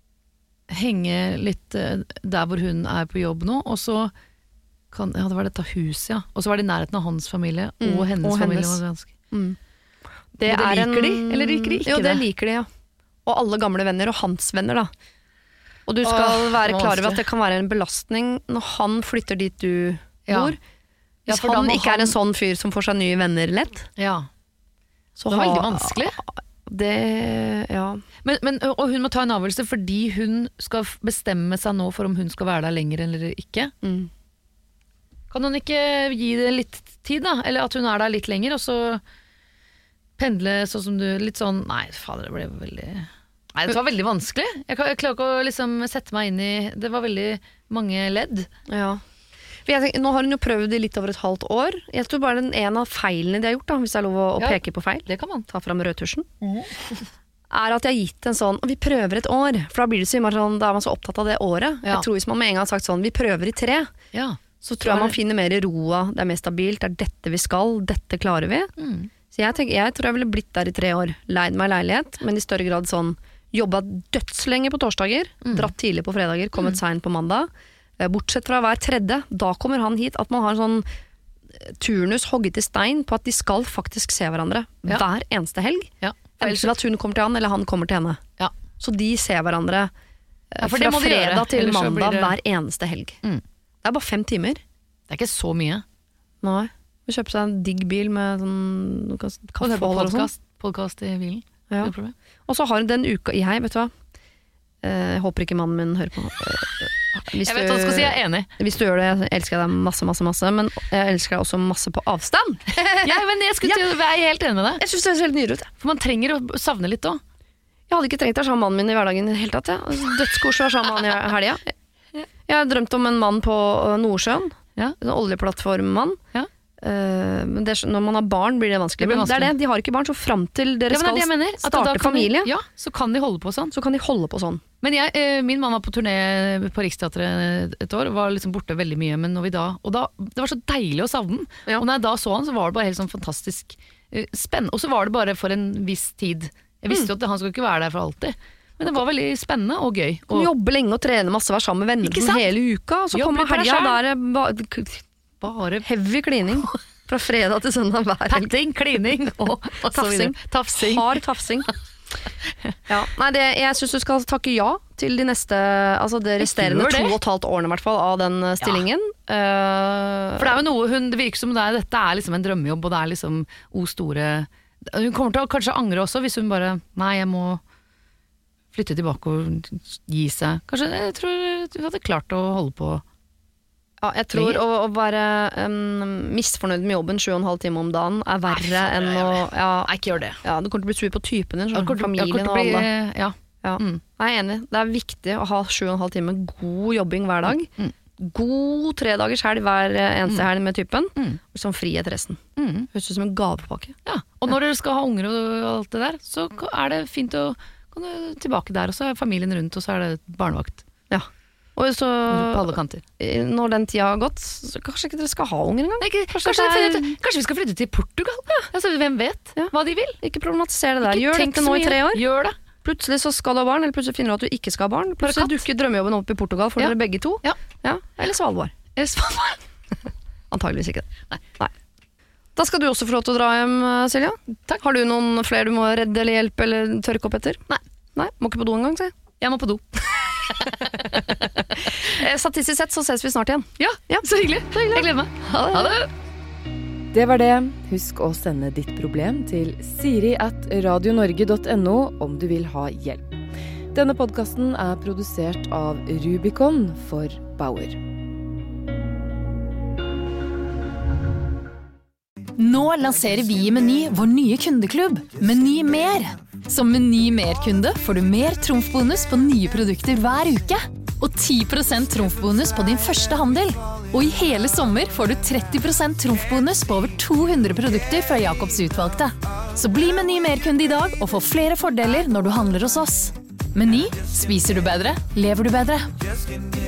H: henge litt eh, der hvor hun er på jobb nå, og så kan, ja, det var dette huset, ja. Og så var det i nærheten av hans familie,
F: Mm,
H: og hennes
F: og
H: familie.
F: hennes.
H: var ganske-
F: Mm.
H: Og det liker de, eller liker de ikke
F: jo, det?
H: det?
F: liker de, ja. Og alle gamle venner, og hans venner da. Og du skal
H: Åh,
F: være
H: det var
F: klar over
H: vanskelig.
F: at det kan være en belastning når han flytter dit du
H: Ja.
F: bor.
H: Ja,
F: Hvis
H: for da
F: han
H: må
F: ikke er
H: han-
F: en sånn fyr som får seg nye venner lett,
H: Ja.
F: så
H: Det var veldig
F: ha-
H: vanskelig.
F: Det, ja.
H: Men, men, og hun må ta en avgjørelse fordi hun skal bestemme seg nå for om hun skal være der lenger eller ikke.
F: Mm.
H: Kan hun ikke gi det litt tid da? Eller at hun er der litt lenger, og så pendle sånn som du, litt sånn, nei, fader, det ble veldig... Nei, det var veldig vanskelig. Jeg, jeg klarer ikke å liksom sette meg inn i... Det var veldig mange ledd.
F: Ja. For jeg tenker, nå har hun jo prøvd i litt over et halvt år. Jeg tror bare den en av feilene de har gjort, da, hvis det er lov å, å
H: Ja,
F: peke på feil,
H: det kan man.
F: ta fram rødtusjen, er at jeg har gitt en sånn, og vi prøver et år, for da blir det så mye sånn, da er man så opptatt av det året.
H: Ja.
F: Jeg tror hvis man med en gang har sagt sånn, vi prøver i tre,
H: Ja.
F: så tror jeg man finner mer i roa, det er mer stabilt, det er dette vi skal, dette klarer vi.
H: Mm.
F: Så jeg, tenker, jeg tror jeg ville blitt der i tre år, leid meg leilighet, men i større grad sånn, jobbet dødslenge på torsdager,
H: Mm.
F: dratt tidlig på fredager, kommet mm. sent på mandag, bortsett fra hver tredje, da kommer han hit, at man har en sånn turnus hogget i stein på at de skal faktisk se hverandre
H: Ja.
F: hver eneste helg.
H: Ja.
F: Enten at hun kommer til han, eller han kommer til henne.
H: Ja.
F: Så de ser hverandre eh,
H: Ja, for det
F: fra
H: må de gjøre,
F: fredag til
H: ellers så
F: mandag
H: blir det-
F: hver eneste helg.
H: Mm.
F: Det er bare fem timer.
H: Det er ikke så mye.
F: Nei. Vi kjøper seg en digg bil med sånn
H: Og det
F: kaffe
H: på
F: og sånn.
H: podcast, podcast i bilen.
F: Ja.
H: Ikke noe problem.
F: Og så har hun den uka i hei, vet du hva? Eh, Jeg håper ikke mannen min hører på. Eh, Hvis
H: Jeg vet hva du skal si, jeg er enig.
F: Hvis du gjør det, jeg elsker jeg deg masse, masse, masse, men jeg elsker deg også masse på avstand.
H: Ja, men jeg skulle til å være helt enig med deg.
F: Jeg synes det ser helt nydelig ut.
H: For man trenger å savne litt også.
F: Jeg hadde ikke trengt å være sammen med mannen min i hverdagen i det hele tatt. Ja. Dødskoselig å være sammen med han i helga. Jeg har drømt om en mann på Nordsjøen.
H: Ja.
F: En oljeplattformmann.
H: Ja.
F: Uh, men det, er- når man har barn blir det vanskelig.
H: Det blir
F: Men det er
H: vanskelig.
F: det, de har ikke barn, så frem til dere
H: Ja, men det er det jeg
F: skal
H: mener. At da
F: starte
H: kan de-
F: familie,
H: Ja, så kan de holde på sånn.
F: så kan de holde på sånn.
H: Men jeg, eh, min mann var på turné på Riksteatret et år, var liksom borte veldig mye, men når vi da, og da, det var så deilig å savne den.
F: Ja.
H: Og når jeg da så han, så var det bare helt sånn fantastisk eh, spennende. Og så var det bare for en viss tid. Jeg visste jo at han skulle ikke være der for alltid. Men det var veldig spennende og gøy.
F: Kan
H: Og,
F: jobbe lenge og trene masse, være sammen med venner
H: Ikke
F: sånn
H: sant?
F: hele uka, og så
H: Jobb
F: kommer
H: litt for deg
F: helga,
H: selv.
F: der er ba-
H: bare
F: heavy klining. Fra fredag til søndag hver helg.
H: patting, klining og, og så videre.
F: Tafsing.
H: Tafsing.
F: Hard tafsing. Ja, nei, det, jeg synes du skal takke ja til de neste, altså det resterende
H: gjør det.
F: to og et halvt årene i hvert fall, av den eh, stillingen. Eh,
H: For det er jo noe hun, det virker som det er, dette er liksom en drømmejobb, og det er liksom o store. Hun kommer til å kanskje angre også, hvis hun bare, nei, jeg må flytte tilbake og gi seg. Kanskje, jeg tror hun hadde klart å holde på.
F: ja, jeg tror å, å være um, misfornøyd med jobben sju og en halv time om dagen er verre
H: Nei,
F: enn å ja,
H: Nei, ikke gjør det.
F: ja, du kommer til å bli sur på typen din,
H: Jeg
F: sånn,
H: kommer til- jeg
F: familien
H: kommer til
F: og
H: å bli-
F: alle.
H: Ja.
F: Ja.
H: Mm.
F: Jeg er enig. Det er viktig å ha sju og en halv time god jobbing hver dag.
H: Mm.
F: God tredagers helg hver eneste helg med typen.
H: Mm.
F: Og sånn frihet resten.
H: Mm.
F: Høres ut som en gavepakke.
H: Ja. Og når dere skal ha unger og alt det der, så er det fint å kan du tilbake der, og så er familien rundt, og så er det barnevakt.
F: Ja. Og så,
H: På alle kanter.
F: når den tida har gått, så kanskje ikke dere skal ha unger engang.
H: Nei, ikke, kanskje,
F: Kanskje det er-
H: det er- kanskje vi skal flytte til Portugal? Altså, hvem vet
F: Ja.
H: hva de vil?
F: Ikke problematisere det der.
H: Ikke
F: Gjør
H: tenk
F: dette
H: så
F: nå i
H: mye.
F: tre år.
H: Gjør det.
F: Plutselig så skal du ha barn, eller plutselig finner du at du ikke skal ha barn.
H: Bare
F: Plutselig
H: katt.
F: dukker drømmejobben opp i Portugal for
H: Ja.
F: dere begge to.
H: Ja.
F: Ja. Eller Svalbard.
H: Er det Svalbard?
F: Antageligvis ikke det.
H: Nei.
F: Nei. Da skal du også få lov til å dra hjem, Silja.
H: Takk.
F: Har du noen flere du må redde eller hjelpe eller tørke opp etter?
H: Nei.
F: Nei, Må ikke på do engang, si.
H: Jeg må på do.
F: Eh, Statistisk sett så ses vi snart igjen.
H: Ja, så hyggelig. Jeg gleder meg. Ha det.
E: Det var det. Husk å sende ditt problem til siri at radionorge punktum no om du vil ha hjelp. Denne podcasten er produsert av Rubicon for Bauer.
I: Nå lanserer vi i Meny vår nye kundeklubb, Meny Mer. Som Meny Mer-kunde får du mer trumfbonus på nye produkter hver uke. Og ti prosent trumfbonus på din første handel. Og i hele sommer får du tretti prosent trumfbonus på over to hundre produkter fra Jakobs utvalgte. Så bli Meny Mer-kunde i dag og få flere fordeler når du handler hos oss. Meny, spiser du bedre, lever du bedre.